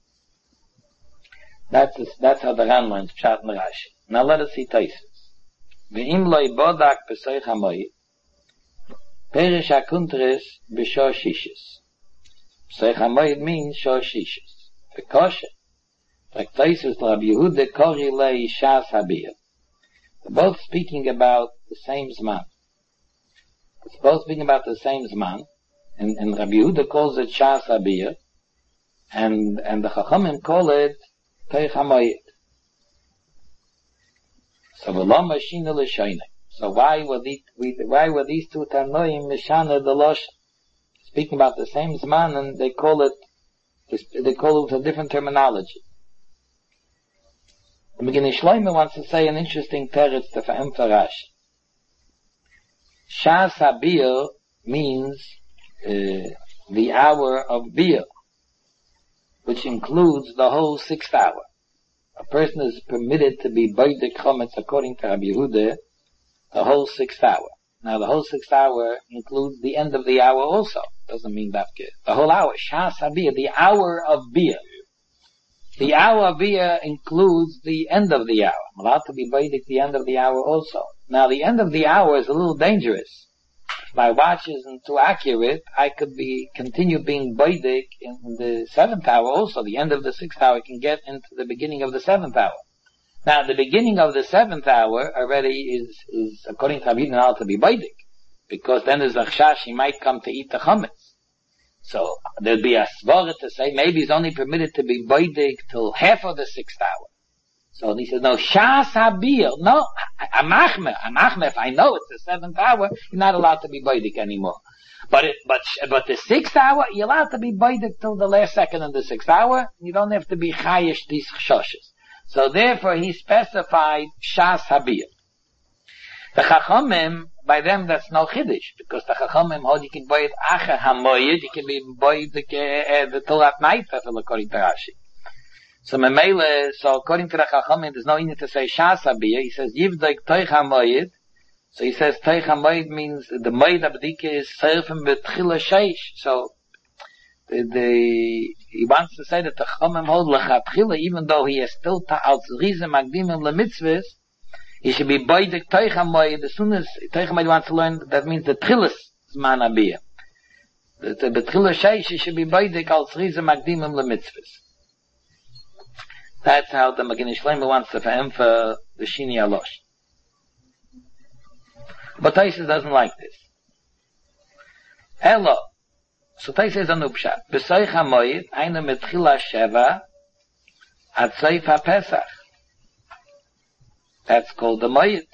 That's, that's how the Ran learns Pshat and Rashi. Now let us see Taisus. Ve'im loy bodak b'soich hamoyit, perish hakuntris b'shor shishis. B'soich hamoyit means shor shishis. V'kosher. Like Taisus Rabbi Yehuda kori lei shas habiyah. They're both speaking about the same Zman. They're both speaking about the same Zman. And, and Rabbi Yehuda calls it shas habiyah. And, and the Chachamim call it Teich HaMoyed. So v'lo mashina l'shoinei. So why were these, why were these two Tanoim mishana the Losh? Speaking about the same Zman, and they call it, they call it a different terminology. The beginning Shloimeh wants to say an interesting teretz to Fa'em Farash. Shas HaBiyah means uh, the hour of Biyah, which includes the whole sixth hour. A person is permitted to be Boidik Chometz according to Rabbi Yehuda, the whole sixth hour. Now the whole sixth hour includes the end of the hour also. Doesn't mean that good. The whole hour, Shas HaBiyah, the hour of Biyah. The hour of Biyah includes the end of the hour. I'm allowed to be Boidik the end of the hour also. Now the end of the hour is a little dangerous. If my watch isn't too accurate, I could be, continue being Boidik in the seventh hour also. The end of the sixth hour can get into the beginning of the seventh hour. Now the beginning of the seventh hour already is, is according to Rabbi Yehuda to be Boidik. Because then there's a chashash, he might come to eat the chametz. So there'd be a svara to say maybe he's only permitted to be Boidik till half of the sixth hour. So he says, no, Shas HaBiyah, no, I'm Achmer, I'm Achmer, if I know it's the seventh hour, you're not allowed to be Boidik anymore. But it, but, but the sixth hour, you're allowed to be Boidik till the last second of the sixth hour, you don't have to be Chayish these Chshoshes. So therefore he specified Shas HaBiyah. The Chachamim, by them that's no Chiddush, because the Chachamim hold you can buy it Acher HaMoyed, you can be Boidik uh, till at night, according to Rashi. So Memele, so according to the Chachamim, there's no need to say Shas HaBiyah. He says Yivdek Teich HaMoyed. So he says Teich HaMoyed means the Moed Abdika is Serfim B'Tchila Sheish. So the, the he wants to say that the Chachamim hold L'Chatchila, even though he is still Ta'al Tzriza Magdimim LeMitzvahs, he should be Boidik Teich HaMoyed. As soon as Teich HaMoyed wants to learn, that means the Tchilas Zman HaBiyah. The B'Tchila Sheish, he should be Boidik Al Tzriza Magdimim LeMitzvahs. That's how the Magen Shloimeh wants to fa'em for the Shini Alosh. But Taisus doesn't like this. Hello. So Taisus is a nubshat. B'soich HaMoyed, eine metchila sheva, ad soif HaPesach. That's called the Moyed.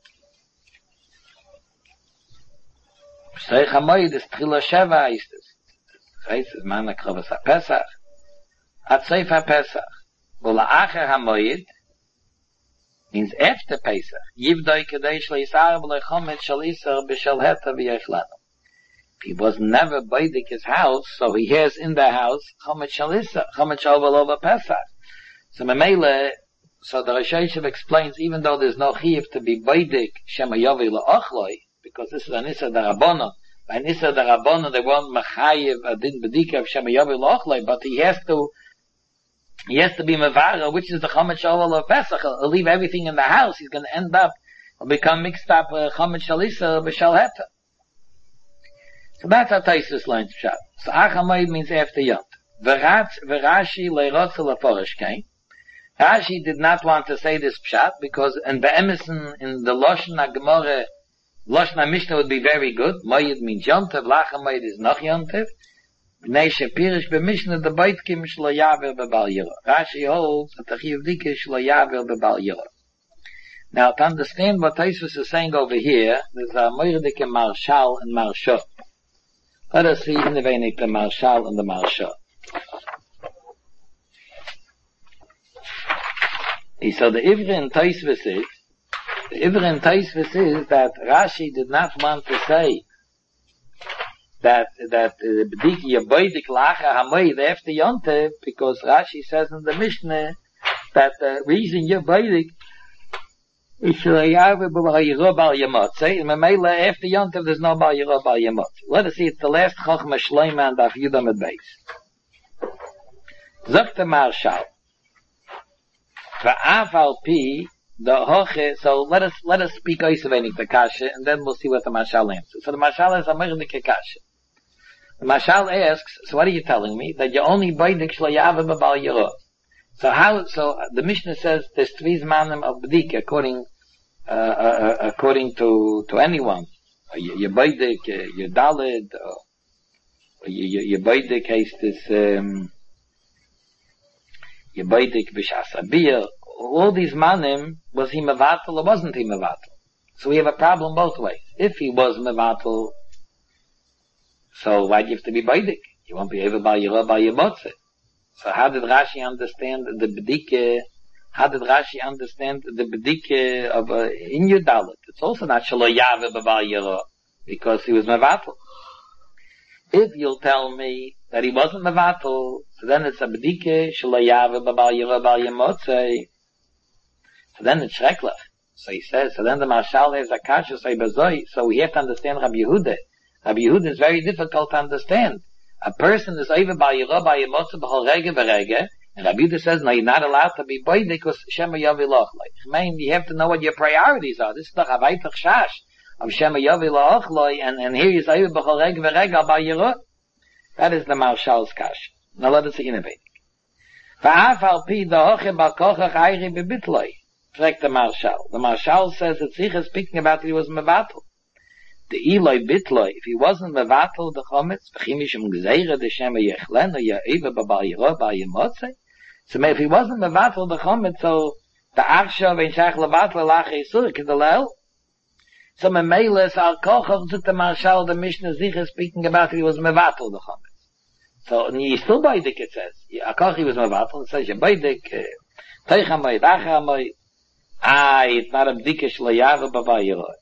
B'soich HaMoyed is tchila sheva, is this. Taisus man akrovas HaPesach. Ad soif HaPesach. Well, Acher HaMoyed, means after Pesach. Yivdoi Kadesh Leisar B'lechomet Shal Isar B'Shal Heta V'Yechlanu. He was never baidik his house, so he has in the house Chomet Shal Isar, Chomet Shal V'Lova Pesach. So Memele, so the Rosh Hashanah explains, even though there's no chiyuv to be baidik Shema Yovi La'ochloi, because this is an Isar Darabona. By an Isar Darabona, they want Machayev Adin Bedika of Shema Yovi La'ochloi, but he has to, he has to be Mevara, which is the Chomet Shal of Pesach. He'll leave everything in the house. He's going to end up, will become mixed up with Chomet Shal Isar B'Shal Heta. So that's how Taisus learns Pshat. So Achamayid means after Yont. V'Rashi le'rotze le'forish came. Rashi did not want to say this Pshat because in Be'emison, in the Loshen HaGemorah, Loshen HaMishnah would be very good. Mayid means Yontev, Lachamayid is noch Yontev. B'nei Shepirish b'Mishnah, the Beitkim shlo yaver b'Bal Yiro. Rashi holds that the Chiyuv Dike shlo yaver b'Bal Yiro. Now, to understand what Taisus is saying over here, there's a Moirdike Marshal and Marshal. Let us see in the Veinik the Marshal and the Marshal. So the Ivri in Taisvis is, the Ivri in Taisvis is that Rashi did not want to say that, that, B'dik Yaboidik Lacha Hamoid after Yontev, because Rashi says in the Mishnah that the reason Yaboidik is Shalayav B'Bal Yiro Bal Yamot. Say, in Mamela after Yontev there's no Bal Yiro Bal Yamot. Let us see, it's the last Chochmah Shleima and Af Yudam at Beis. Zok the Marshal. Va'af al pi the hoche. So let us let us speak oisavenik the kasha, and then we'll see what the Mashal answers. So the Mashal is a mechnik kasha. The Mashal asks, so what are you telling me that you only baidik shlayavim b'bal yiro? So how? So the Mishnah says there's three zmanim of b'dik according uh, uh, according to to anyone. You baidik, you dalid, you you baidik has this. Um, Yebaidik b'shasabiyah, all these manim, was he mevatel or wasn't he mevatel? So we have a problem both ways. If he was mevatel, so why do you have to be baidik? You won't be able by yirah by yemotze. So how did Rashi understand the bedike? How did Rashi understand the bedike of uh, in Yudalit? It's also not shalo yave b'bal yirah, because he was mevatel. If you'll tell me that he wasn't mevatel, so then it's a bedike shalayav b'bal yira bal yemotze. So then it's shreklach. So he says. So then the Marshal has a kasha say bazoi. So we have to understand Rabbi Yehuda. Rabbi Yehuda is very difficult to understand. A person is over bal yira bal yemotze b'chol rege v'rege, and Rabbi Yehuda says no, you're not allowed to be boy because Shema Yaviloch. Like, I mean, you have to know what your priorities are. This is the Chavaitach Shash of Shema Yaviloch, and and here you say b'chol rege v'rege bal yira. That is the Marshal's kash. Now let us innovate. Va'af al pi da'oche ba'kochach ayri bebitloi. Correct the Marshal. The Marshal says that Zicha is speaking about that he was mevatel. The Eloi bitloi, if he wasn't mevatel the chometz, v'chimishim gzeira de shema yechlenu ya'eva b'bal yiro b'al yemotze. So if he wasn't mevatel the chometz, so the arsha v'en shach levatel lach yisur kedalel. So memeiles al kochach zut the Marshal, the Mishnah Zicha speaking about that he was mevatel the chometz. So, and he still baidik, it says. Akachi was mevatel, it says, you baidik, teichamoid, achamoid. Ah, it's not a bdike shlayava b'bal yirah.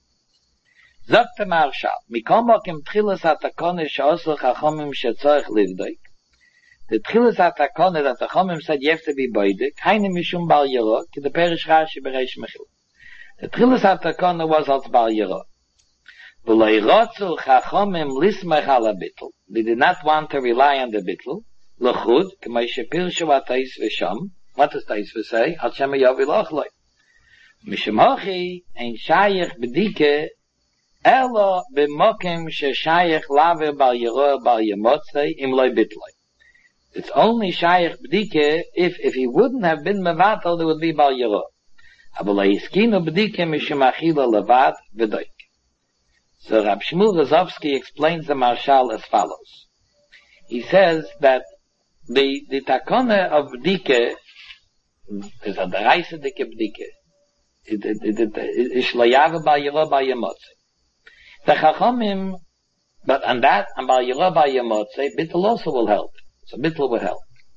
Zok the Marshal, mikom mokim tchilas hatakone she'osu chachomim she'tzorech livdoik. The tchilas hatakone that the chachomim said you have to be baidik, haine mishum bal yirah, ki the perish Rashi bereish mechil. The tchilas hatakone was als bal yirah. V'loi rotzu chachomim lismech ala bitl. They did not want to rely on the bitl. L'chud, k'may shepirshu atayis v'sham. What does Tais say? Al shema yaviloch loy. Mishum hochi, ein shayich b'dike, elo b'mokim sheshayich laver bal yirah bal yemotzei im loy bitloi. It's only shayich b'dike if, if he wouldn't have been mevatel, there would be bal yirah. Avalei iskinu b'dike mishum achila levad v'doik. So Rab Shmuel Rozovsky explains the Marshal as follows. He says that the, the takone of b'dike is a deraisa dike b'dike. It, it, it, it, it, is shlayava bal yirah bal yemotze. The chachomim, but on that, on bal yirah bal yemotze, bittul also will help. So bittul will help.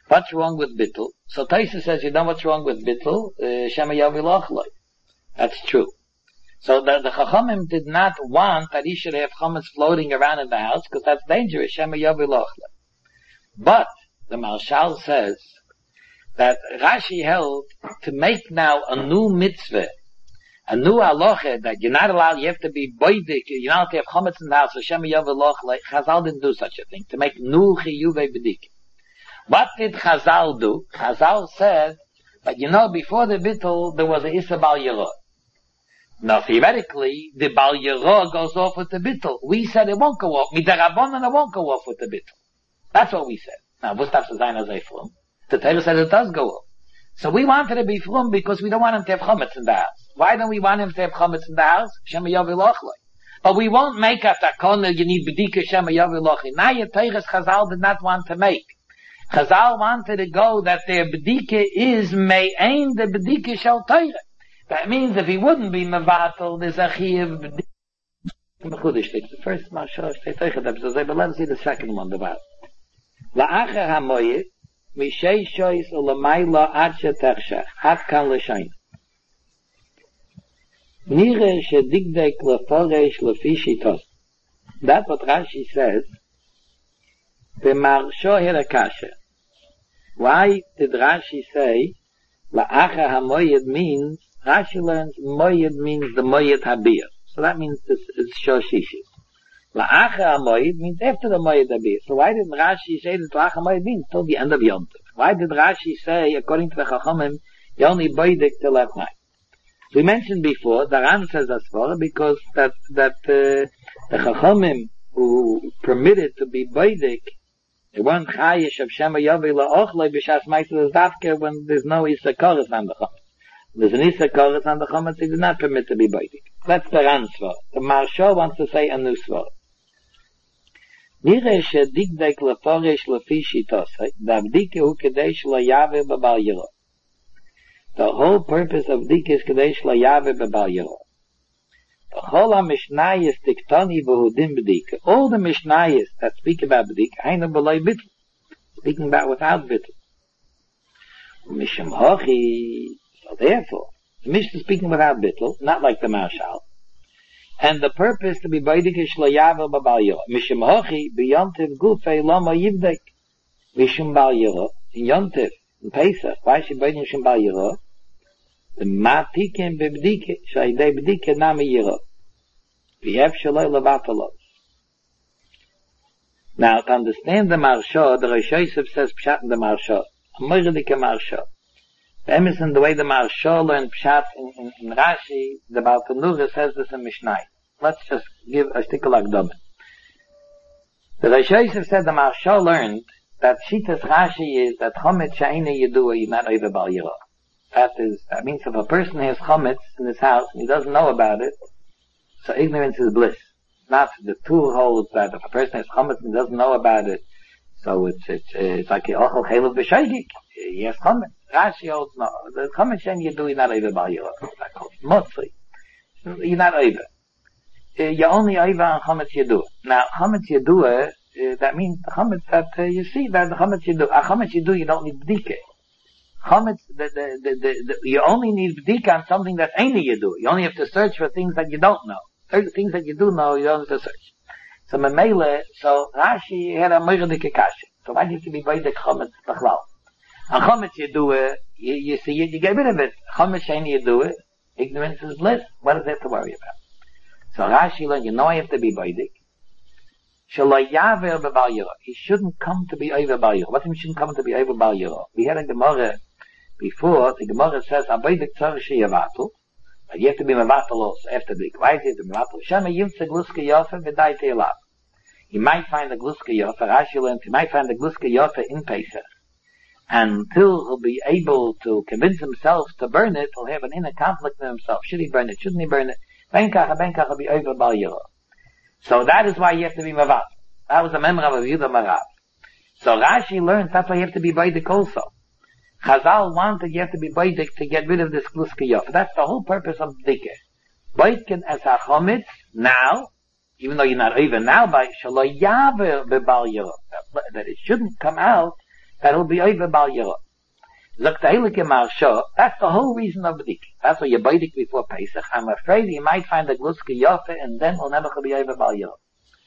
What's wrong with bittul? So Taisa says, you know what's wrong with bittul? Uh, Shema Yavilochloi. That's true. So the, the Chachamim did not want that he should have chametz floating around in the house, because that's dangerous. Shema Yavilochloi. But the Marshal says that Rashi held to make now a new mitzvah, a new halacha, that you're not allowed, you have to be boidik, you're not allowed to have chametz in the house, so Shema Yavilochloi. Chazal didn't do such a thing, to make new chiyuvei b'dik. What did Chazal do? Chazal said, but you know, before the bittul, there was a Issa Bal Yerah. Now, theoretically, the Bal Yerah goes off with the bittul. We said it won't go off. Midarabonan, it won't go off with the bittul. That's what we said. Now, what's that to sein as a flum? The Torah said it does go off. So we wanted to be flum because we don't want him to have chametz in the house. Why don't we want him to have chametz in the house? Shema Yavilochloi. But we won't make a takona, you need bedika Shema Yavilochloi. Now, your Torah's Chazal did not want to make. Chazal wanted to go that their bedika is me'ain the bedika shel Torah. That means if he wouldn't be mevatel, there's a chiyuv bedika. The first Mashal Shtei Torah, but let's see the second one, the Vat. La'acher hamoyed, mishei shoyis u'lamayla ad shetechshach, ad kan l'shayin. Nire shedigdek leforesh lefi shitos. That's what Rashi says. The Marsho had a kasha. Why did Rashi say La'acha HaMoyed means, Rashi learns Moyed means the Moyed Habir. So that means it's, it's Shoshishis. La'acha HaMoyed means after the Moyed Habir. So why did Rashi say that La'acha HaMoyed means till the end of Yom Tov? Why did Rashi say, according to the Chachamim, you only boidik till that night? We mentioned before, the Ran says as far, because that, that, uh, the Chachamim who permitted to be boidik, the one chayish of Shema Yavilochloi b'shas ma'aser davke when there's no Issakoris on the chametz. There's an Issakoris on the chametz, he did not permit to be boidik. That's the Ran svar. The Marsha wants to say a new svar. Nire shedigdek leforesh lefi shitosai, davdike hu kedesh layave b'bal yiro. The whole purpose of dik is kedesh layave b'bal yiro. All the Mishnayos that speak about B'dik, Hainu B'loi Bittul, speaking about without Bittul. Mishum Hochi, so therefore, the Mishnah is speaking without Bittul, not like the Marshal. And the purpose to be B'dik is Shloyavel B'bal Yiro. Mishum Hochi, B'yontiv Gufei Loma Yivdek, Mishum Bal Yiro, in Yontiv, in Pesach, why should B'dik Mishum Bal Yiro? The Matikim B'B'dike, Shaydei B'dike Nami Yiro. V'yev Shaloi Levatalos. Now, to understand the Marsha, the Rosh Yosef says Pshat in the Marsha. A Mordike Marsha. The Emerson, the way the Marsha learned Pshat in, in, in Rashi, the Baal Tanura says this in Mishnah. Let's just give a stickle akdom. The Rosh Yosef said the Marsha learned that Shitas Rashi is that Chometz Sha'ina Yedua is not over Bal Yirah. That is, that means if a person has Chometz in his house and he doesn't know about it, so ignorance is bliss. Not the two holds that if a person has chametz and doesn't know about it, so it's it's it's like ochel chaylev b'shaygik. He has chametz. Rashi holds no. The chametz shen you do, you're not over by your that calls motzli. You're not over. You're only over on chametz yedua. Now chametz yedua, uh, that means the chametz that uh, you see that the chametz yedua. A chametz yedua you don't need bdike. Chametz, the, the, the, the, the, you only need bdika on something that ain't you do. You only have to search for things that you don't know. Certain things that you do know, you don't have to search. So Memele, so Rashi had a Mordike kasha. So why do you have to be by the chametz b'chlal? On chametz you do it, you, you see it, you get rid of it. Chametz ain't you do it. Ignorance is bliss. What does that to worry about? So Rashi learned, you know I have to be baidik. Shalai yaver b'bal yiro. He shouldn't come to be over bal yiro. What do you mean shouldn't come to be over bal yiro? We had a Gemara before, the Gemara says, Abaydik tzarech sheyavatul, but you have to be mevatel also after the Why is it mevatel? Shema yimtze gluska yofa v'dai te'elav. You might find the gluska yofa, Rashi learns, you might find the gluska yofa in Pesach. Until he'll be able to convince himself to burn it, he'll have an inner conflict in himself. Should he burn it? Shouldn't he burn it? Benkach, benkach will be over bal yiro. So that is why you have to be mevatel. That was a member of Yehuda Marav. So Rashi learns that's why you have to be baidik also. Chazal wanted you have to be baidik to get rid of this gluska yof. That's the whole purpose of dike. Baidik as a chometz now, even though you're not even now by shalo yaver bebal yof, that it shouldn't come out that he'll be over Bal Yirah. That's the whole reason of B'dik. That's why you B'dik before Pesach. I'm afraid you might find the Gluska Yofe and then we'll never be over Bal Yirah.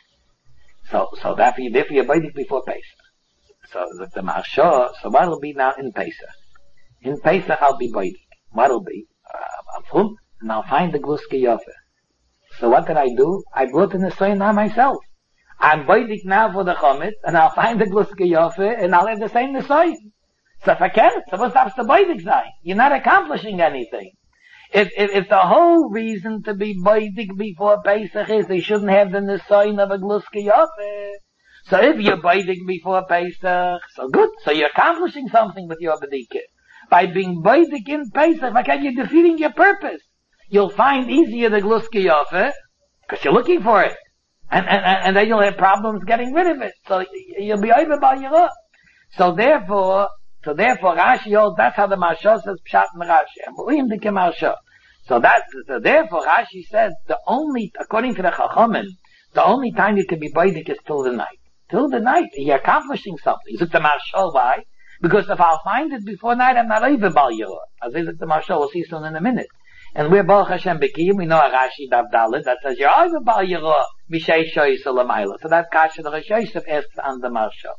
So, so therefore you, therefore you B'dik before Pesach. So the Marsha, so what'll be now in Pesach? In Pesach I'll be B'dik. What'll be? Uh, I'm and I'll find the Gluska Yofe. So what did I do? I brought in the sign now myself. I'm B'dik now for the Chomet and I'll find the Gluska Yofe and I'll have the same Nisayin. So if I can't, so what's up to Beidik sign? You're not accomplishing anything. If, if, if the whole reason to be Beidik before Pesach is they shouldn't have the sign of a Gluska Yofe. So if you're Beidik before Pesach, so good. So you're accomplishing something with your Bedikah. By being Beidik in Pesach, like you're defeating your purpose. You'll find easier the Gluska Yofe, because you're looking for it. And, and, and then you'll have problems getting rid of it. So you'll be over by your So therefore, So therefore, Rashi holds, that's how the Marsha says, Pshat and Rashi. And believe the Marsha. So that, so therefore, Rashi says, the only, according to the Chachamim, the only time you can be Beidik is till the night. Till the night, you're accomplishing something. Is it the Marsha? Why? Because if I'll find it before night, I'm not over Bal Yirah. As is it the Marsha, we'll see soon in a minute. And we're Baruch Hashem Bekiyim, we know a Rashi Dav Dalet that says, you're over Bal Yirah, Mishei Shoyis Olamayla. So that Kasha the Rosh Yosef asks on the Marsha.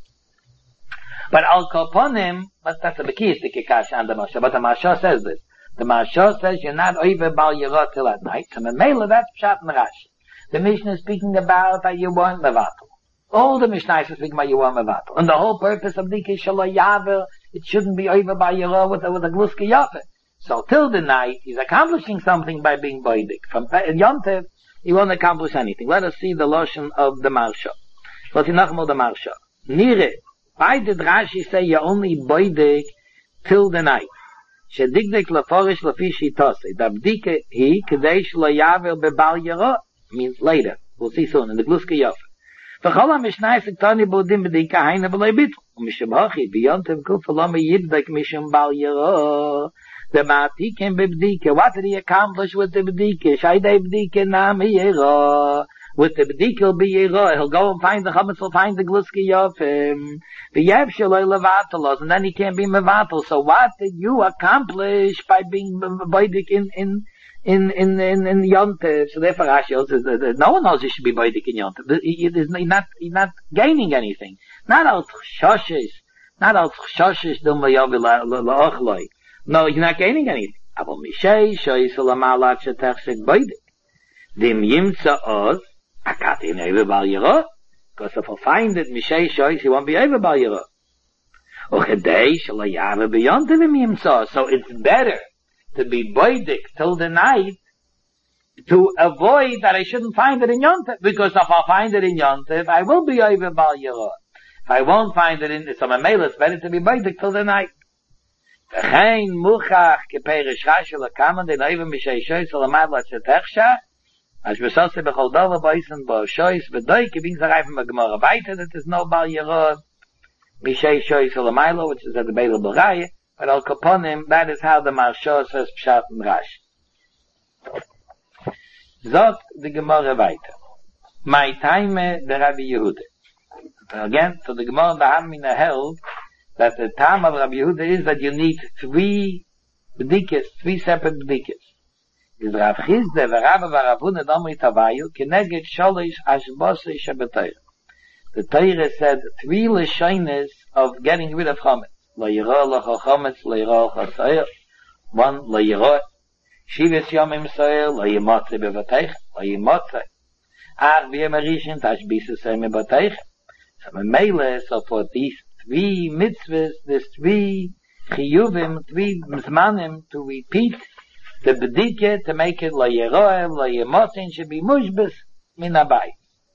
But Al Koponim, but that's a Bekiyistik Kasha on the Marsha. But the Marsha says this. The Marsha says you're not over Bal Yirah till at night. So Memela, that's Pshat and Rashi. The Mishnah is speaking about that you weren't Mevatel. All the Mishnah is speaking about you weren't Mevatel. And the whole purpose of Dike Shalom Yaver, it shouldn't be over Bal Yirah with, with a Gluska Yafer. So till the night, he's accomplishing something by being Beidik. From Yom Tov, he won't accomplish anything. Let us see the lotion of the Marsha. Let's see Nachmal the Marsha. Nire. Why did Rashi say you're only Beidik till the night? Shedigdik leforish lefi shitose. Davdike he kadesh lo yaver bebal yirah means later. We'll see soon in the Gluska Yofe. V'chol ha-mishnai sektani bodim b'dika hayna b'lei bitl. U'mishum hachi b'yontev kufa lama yidbek mishum bal yirah. The mati came b'bdika. What did he accomplish with the b'dika? Shaydei b'dika nami yirah. With the B'dik he'll be Yirah. He'll go and find the Chametz, he'll find the Gluska Yofim. V'yev shaloi levatelos, and then he can't be Mevatel. So what did you accomplish by being Beidik in, in, in, in, in, in Yom Tov? So therefore Rashi says that no one knows he should be Beidik in Yom Tov. He's not, he's not gaining anything. Not al chshoshes, not al chshoshes dum le'yovi la'ochloi. No, he's not gaining anything. Aval mishei, shoy salamalat shetechsek Beidik. Dim yimtza oz, Akati in Eva Bal Yirah, because if I find it Mishei Shoyis, he won't be Eva Bal Yirah. Ochedei Shala Yava beyond him Yimsa. So it's better to be Beidik till the night to avoid that I shouldn't find it in Yontev. Because if I find it in Yontev, I will be Eva Bal Yirah. If I won't find it in the summer mail, it's better to be Beidik till the night. V'chein muchach keperish Rashi l'kaman den Eva Mishei Shoyis l'mad l'tzetechsha. As we saw say bechol dava ba'isen ba'shois v'doike being zarayv from a Gemara weiter that there's no Bal Yirah Mishei Shois Olamaylo, which is a debatable raya, but al kaponim, that is how the Marsha says Pshat and Rashi. Zot the Gemara weiter. My time the Rabbi Yehuda. Again, so the Gemara the Hamina held that the time of Rabbi Yehuda is that you need three b'dikas, three separate b'dikas. Is Rav Chizde v'Rabba v'Ravuna d'Omri Tavayu keneged sholish ashbosei shebetayr. The Torah said three lashonos of getting rid of chometz. Lo yirah l'cha chometz, lo yirah l'cha soyer. One, lo yirah. Shivas yomim soyer, lo yimotzei bevataych, lo yimotzei. Ach v'yem arishin tashbisa soyer mebataych. So Memele, so for these three mitzvahs, there's three chiyuvim, three zmanim to repeat the bedike to make it la yeroem, la yemotzin should be mushbis min abayis.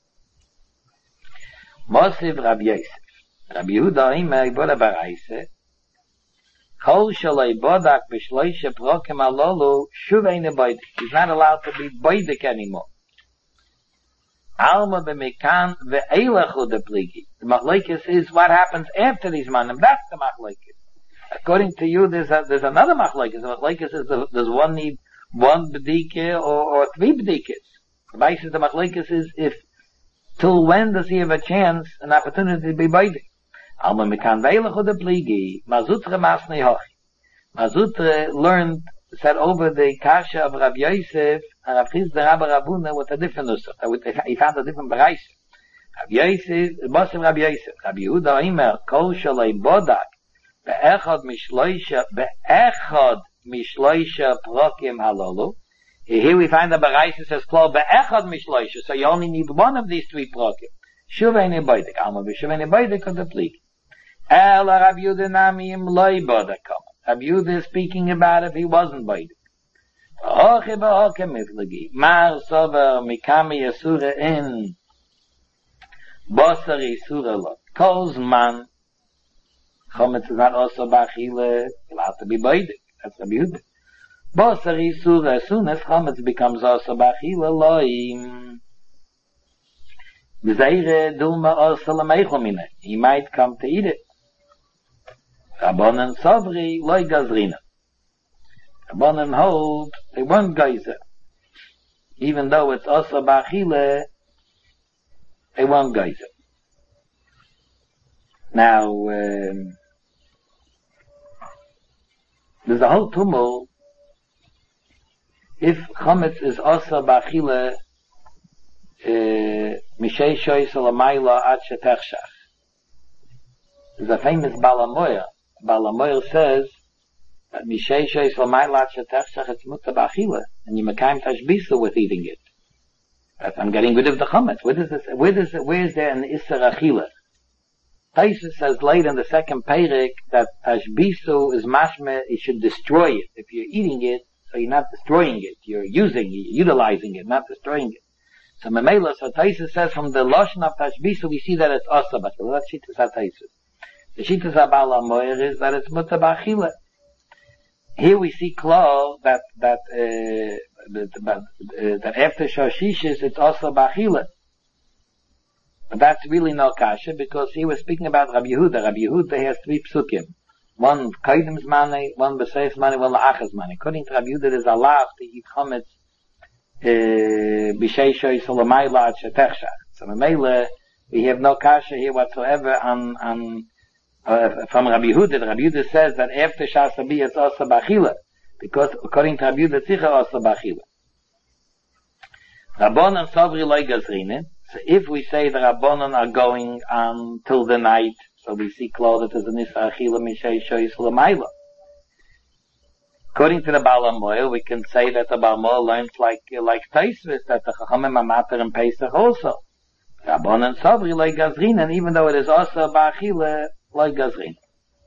Mosiv Rabbi Yosef. Rabbi Yehuda Imei Boda Baraise. Kol shalei bodak b'shloisha prokim alolu shuvein boidik. He's not allowed to be boidik anymore. Alma b'mekan ve'elechu de pligi. The machlekes is what happens after these manim. That's the machlekes. According to you, there's a, there's another machlekes. The machlekes is the, does one need one b'dike or, or three b'dikes. The basis of the machlekes is if till when does he have a chance, an opportunity to be boidik? Alma mekan veilig of the pligi, Mazutre masnei hochi. Mazutre learned, said over the kasha of Rabbi Yosef, and Rav Chisda Rabbi Rabuna with a different nusach. He found a different bereich. Rabbi Yosef, boss of Rabbi Yosef, Rabbi Yehuda Omer, kol shalei bodak, be'echad mishloisha, be'echad mishloisha prokim halolu. Here we find the bereich that says, klo be'echad mishloisha, so you only need one of these three prokim. Shuvei neboidik, alma b'shuvei neboidik of the plik. El Rabbi Yehuda nami im loi bodak kom. Rabbi Yehuda is speaking about if he wasn't boidik. Hoche behoche miflagi, mar sover mikami yasura in Basar Yisura lot. Calls man. Chometz is not also bachile. You'll have to be boidik. That's Rabbi Yehuda. Basar Yisura, as soon as chometz becomes also bachile, loim. V'zeire dulma also lameichel mine. He might come to eat it. Rabbanan Savri, loy gazrina. Rabbanan hold, they weren't geyser. Even though it's also bachile, they won't geyser. Now, um, there's a whole tumult. If chometz is also bachile, mishei shoy salamayla ad shetechshach. There's a famous Balamoyer. Balamoyer says that mishei shoy salamayla ad shetechshach it's muta bachile, and you mekayim tashbisa with eating it. That's, I'm getting rid of the chometz. Where does this, where does it, where is there an Isser Achila? Taisus says later in the second Perek that Tashbisu is mashme, it should destroy it. If you're eating it, so you're not destroying it, you're using it, utilizing it, not destroying it. So Memela, so Taisus says from the Lashon of Tashbisu, we see that it's Asa Bachila. That's Shittas HaTaisus. The Shittas HaBala Moyer is that it's Muta Bachila. Here we see Klo that, that, uh, that, that, uh, that after Shoshishis, it's also Bachila. But that's really no kasha, because he was speaking about Rabbi Yehuda. Rabbi Yehuda has three psukim. One Kaidim's money, one Beseif's money, one La'ach's money. According to Rabbi Yehuda, there's allowed to eat chometz, b'shei shoy solomayla ad shetechshach. So Memele, we have no kasha here whatsoever on, on, uh, from Rabbi Yehuda. Rabbi Yehuda says that after Shasabi it's also Bachila. Because according to Rabbi Yehuda, it's also Bachila. Rabbanan Savri loy gazrinin. So if we say the Rabbanan are going on till the night, so we see clothes that is an Isra Achila Mishei Shoyis L'mayla. According to the Baal HaMoel, we can say that the Baal HaMoel learns like, like Taisvis, that the Chachamim are matter in Pesach also. Rabbanan Savri loy gazrin, and even though it is also Ba'achila, loy gazrin.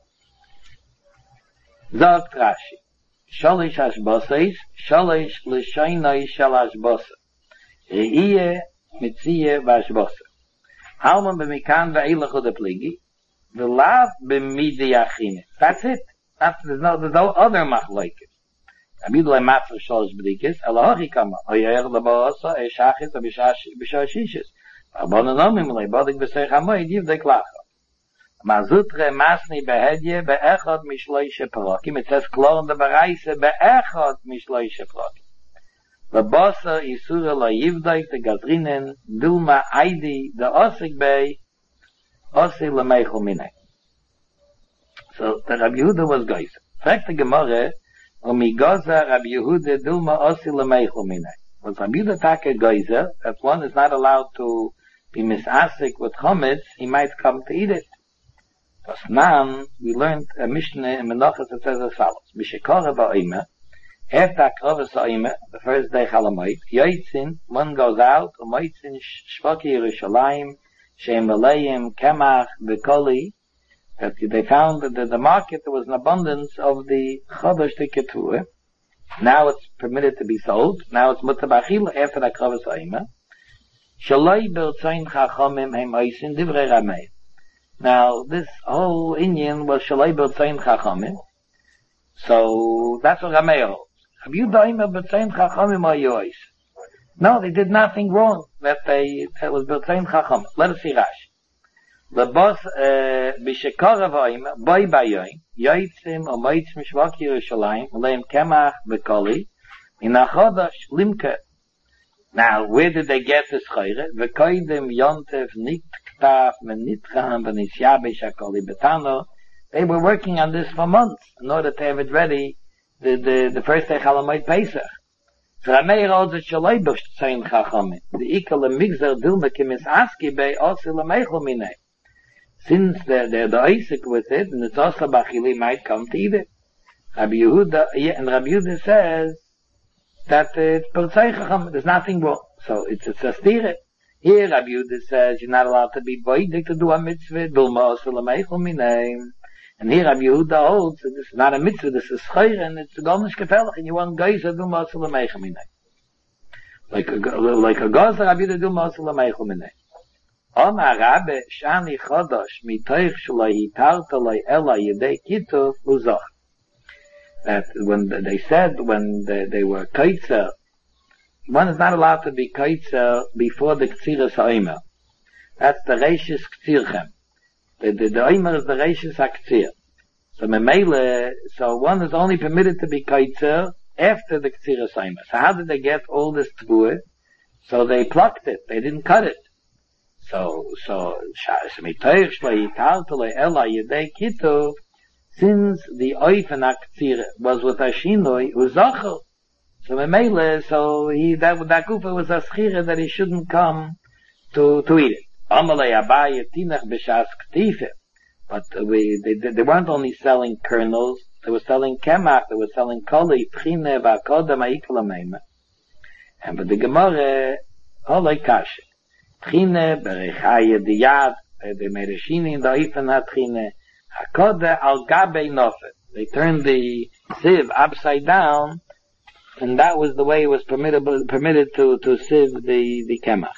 Zot Rashi. Sholish Ashboseis, Sholish L'shoinoi Shel Ashbose. Re'iyeh Mitziye vashbosa. Halman b'mikan v'eilach of the pligi. V'lav b'midi achine. That's it. That's, there's no, there's no other machlokes. Abidulay matzah sholosh b'dikis. Elahochi kama. Oyer l'ba'osa eshachis b'shashishis. Rabbanan nomim le'bodik b'seich hamoid yivdek lacha. Mazutre masni behedye be'echad mishloishe parokim. It says klor in the baraise be'echad mishloishe parokim. The Basa Isura la Yivdaik the Gazrinen Dulma Aidi the Osik Bay Osi la Meichel Minay. So the Rabbi Yehuda was Geis. Fact the Gemara Omigoza Rabbi Yehuda Dulma Osi la Meichel Minay. Was Rabbi Yehuda Taka Geiser that one is not allowed to be misasik with chometz, he might come to eat it. But now we learned a Mishnah in Menachos that says as follows: Mishekora ba'omer. After Akrovas Ha'imah, the first day Chalamoid, Yoitzin, one goes out, Umoitzin Shvoki Yerushalayim, Shem Aleim, Kemach, Bekoli, that they found that the market, there was an abundance of the Chodesh Keturah. Now it's permitted to be sold. Now it's Mutabachil after Akrovas Ha'imah. Shaloi Bertzain Chachomim Hem Oisin Divrei Ramei. Now this whole Indian was Shaloi Bertzain Chachomim. So that's what Ramei holds. No, they did nothing wrong. That they, it was B'tzein Chacham. Let us see Rashi. The boss, B'shekora v'oim, boi bayoim, yoitzim, o moitzim shvok Yerushalayim, leim kemach bekoli, in achodash limke. Now, where did they get this chayre? V'koidim yontef nik Nichtaf, Menitcham, Benisyabish, Akoli Betano. They were working on this for months in order to have it ready the, the, the first day Chalamoid Pesach. So Rameir holds it Shaloi Bush Tzayin Chachamim. The Ikal Migzer Dilmekim is Aski Bei Osi Lameichel Minei. Since they're, they're the Isaac with it, and it's also Bachili might come to eat it. Rabbi Yehuda, yeah, and Rabbi Yehuda says that uh, it's Pertzei Chacham, there's nothing wrong. So it's a Sastire. Here Rabbi Yehuda says you're not allowed to be Boidik to do a mitzvah, Dulma Osi Lameichel Minei. And here Rabbi Yehuda holds that this is not a mitzvah, this is chayr, and it's gar nicht gefällig, and you want guys to do ma'aseh l'meichel minei. Like a, like a gaza, Rabbi Yehuda do ma'aseh l'meichel minei. Omar Rabbe, shani chodosh, mitoich shalai hitarta lai ela yedei kitov uzach. That when they said, when they, they were kaitzer, one is not allowed to be kaitzer before the ktsiras ha'omer. That's the reishis ktsirchem. The, the, the Omer is the Reishis HaKtzir. So Memele, so one is only permitted to be Kaitzer after the Ktzir Omer. So how did they get all this Tvuah? So they plucked it. They didn't cut it. So, so, since the Oifen HaKtzir was with Ashinoi, was Zachel. So Memele, so he, that, that Kufa was a Schire that he shouldn't come to, to eat it. Amalei Abaye Tinach B'Shas Ktife. But we, they, they weren't only selling kernels, they were selling kemach, they were selling koli, tchine, v'akoda, ma'ikla meima. And but the Gemara, holei kashe. Tchine, berechaye diyad, they made a shini in the oifen ha-tchine, hakoda al gabe nofet. They turned the sieve upside down, and that was the way it was permitted, permitted to, to sieve the, the kemach.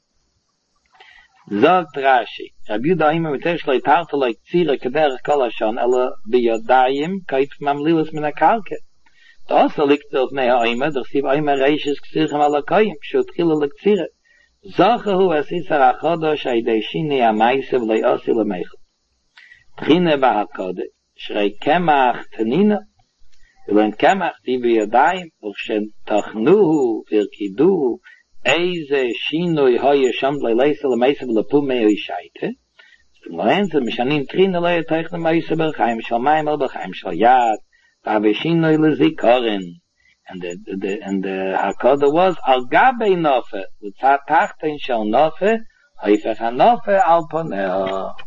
Zogt Rashi, Rabbi Yehuda Omer mitesh lo yitarta lo yitzira kederech kol hashon ela biyodayim kait mamlilus min hakalke. Also liegt auf Nei Omer, doch sieb Omer reishes ksirchem ala koyim, shutchila lektzira. Zachahu es isar achodosh aidei shini amaise v'lei osi lemeichel. Tchine ba'hakode, shrei kemach tanina, v'len kemach ti biyodayim, v'chen tachnuhu v'irkiduhu, Eize shinoi hoye sham leise le meise le pume oi shaite. Lenze mishanim trine le teichne meise ber chaim shal maimel ber chaim shal yad. Va shinoi le zikarin. And the the and the hakoda was al gabe nofe. With tachten shal nofe, hoifech hanofe al poneh.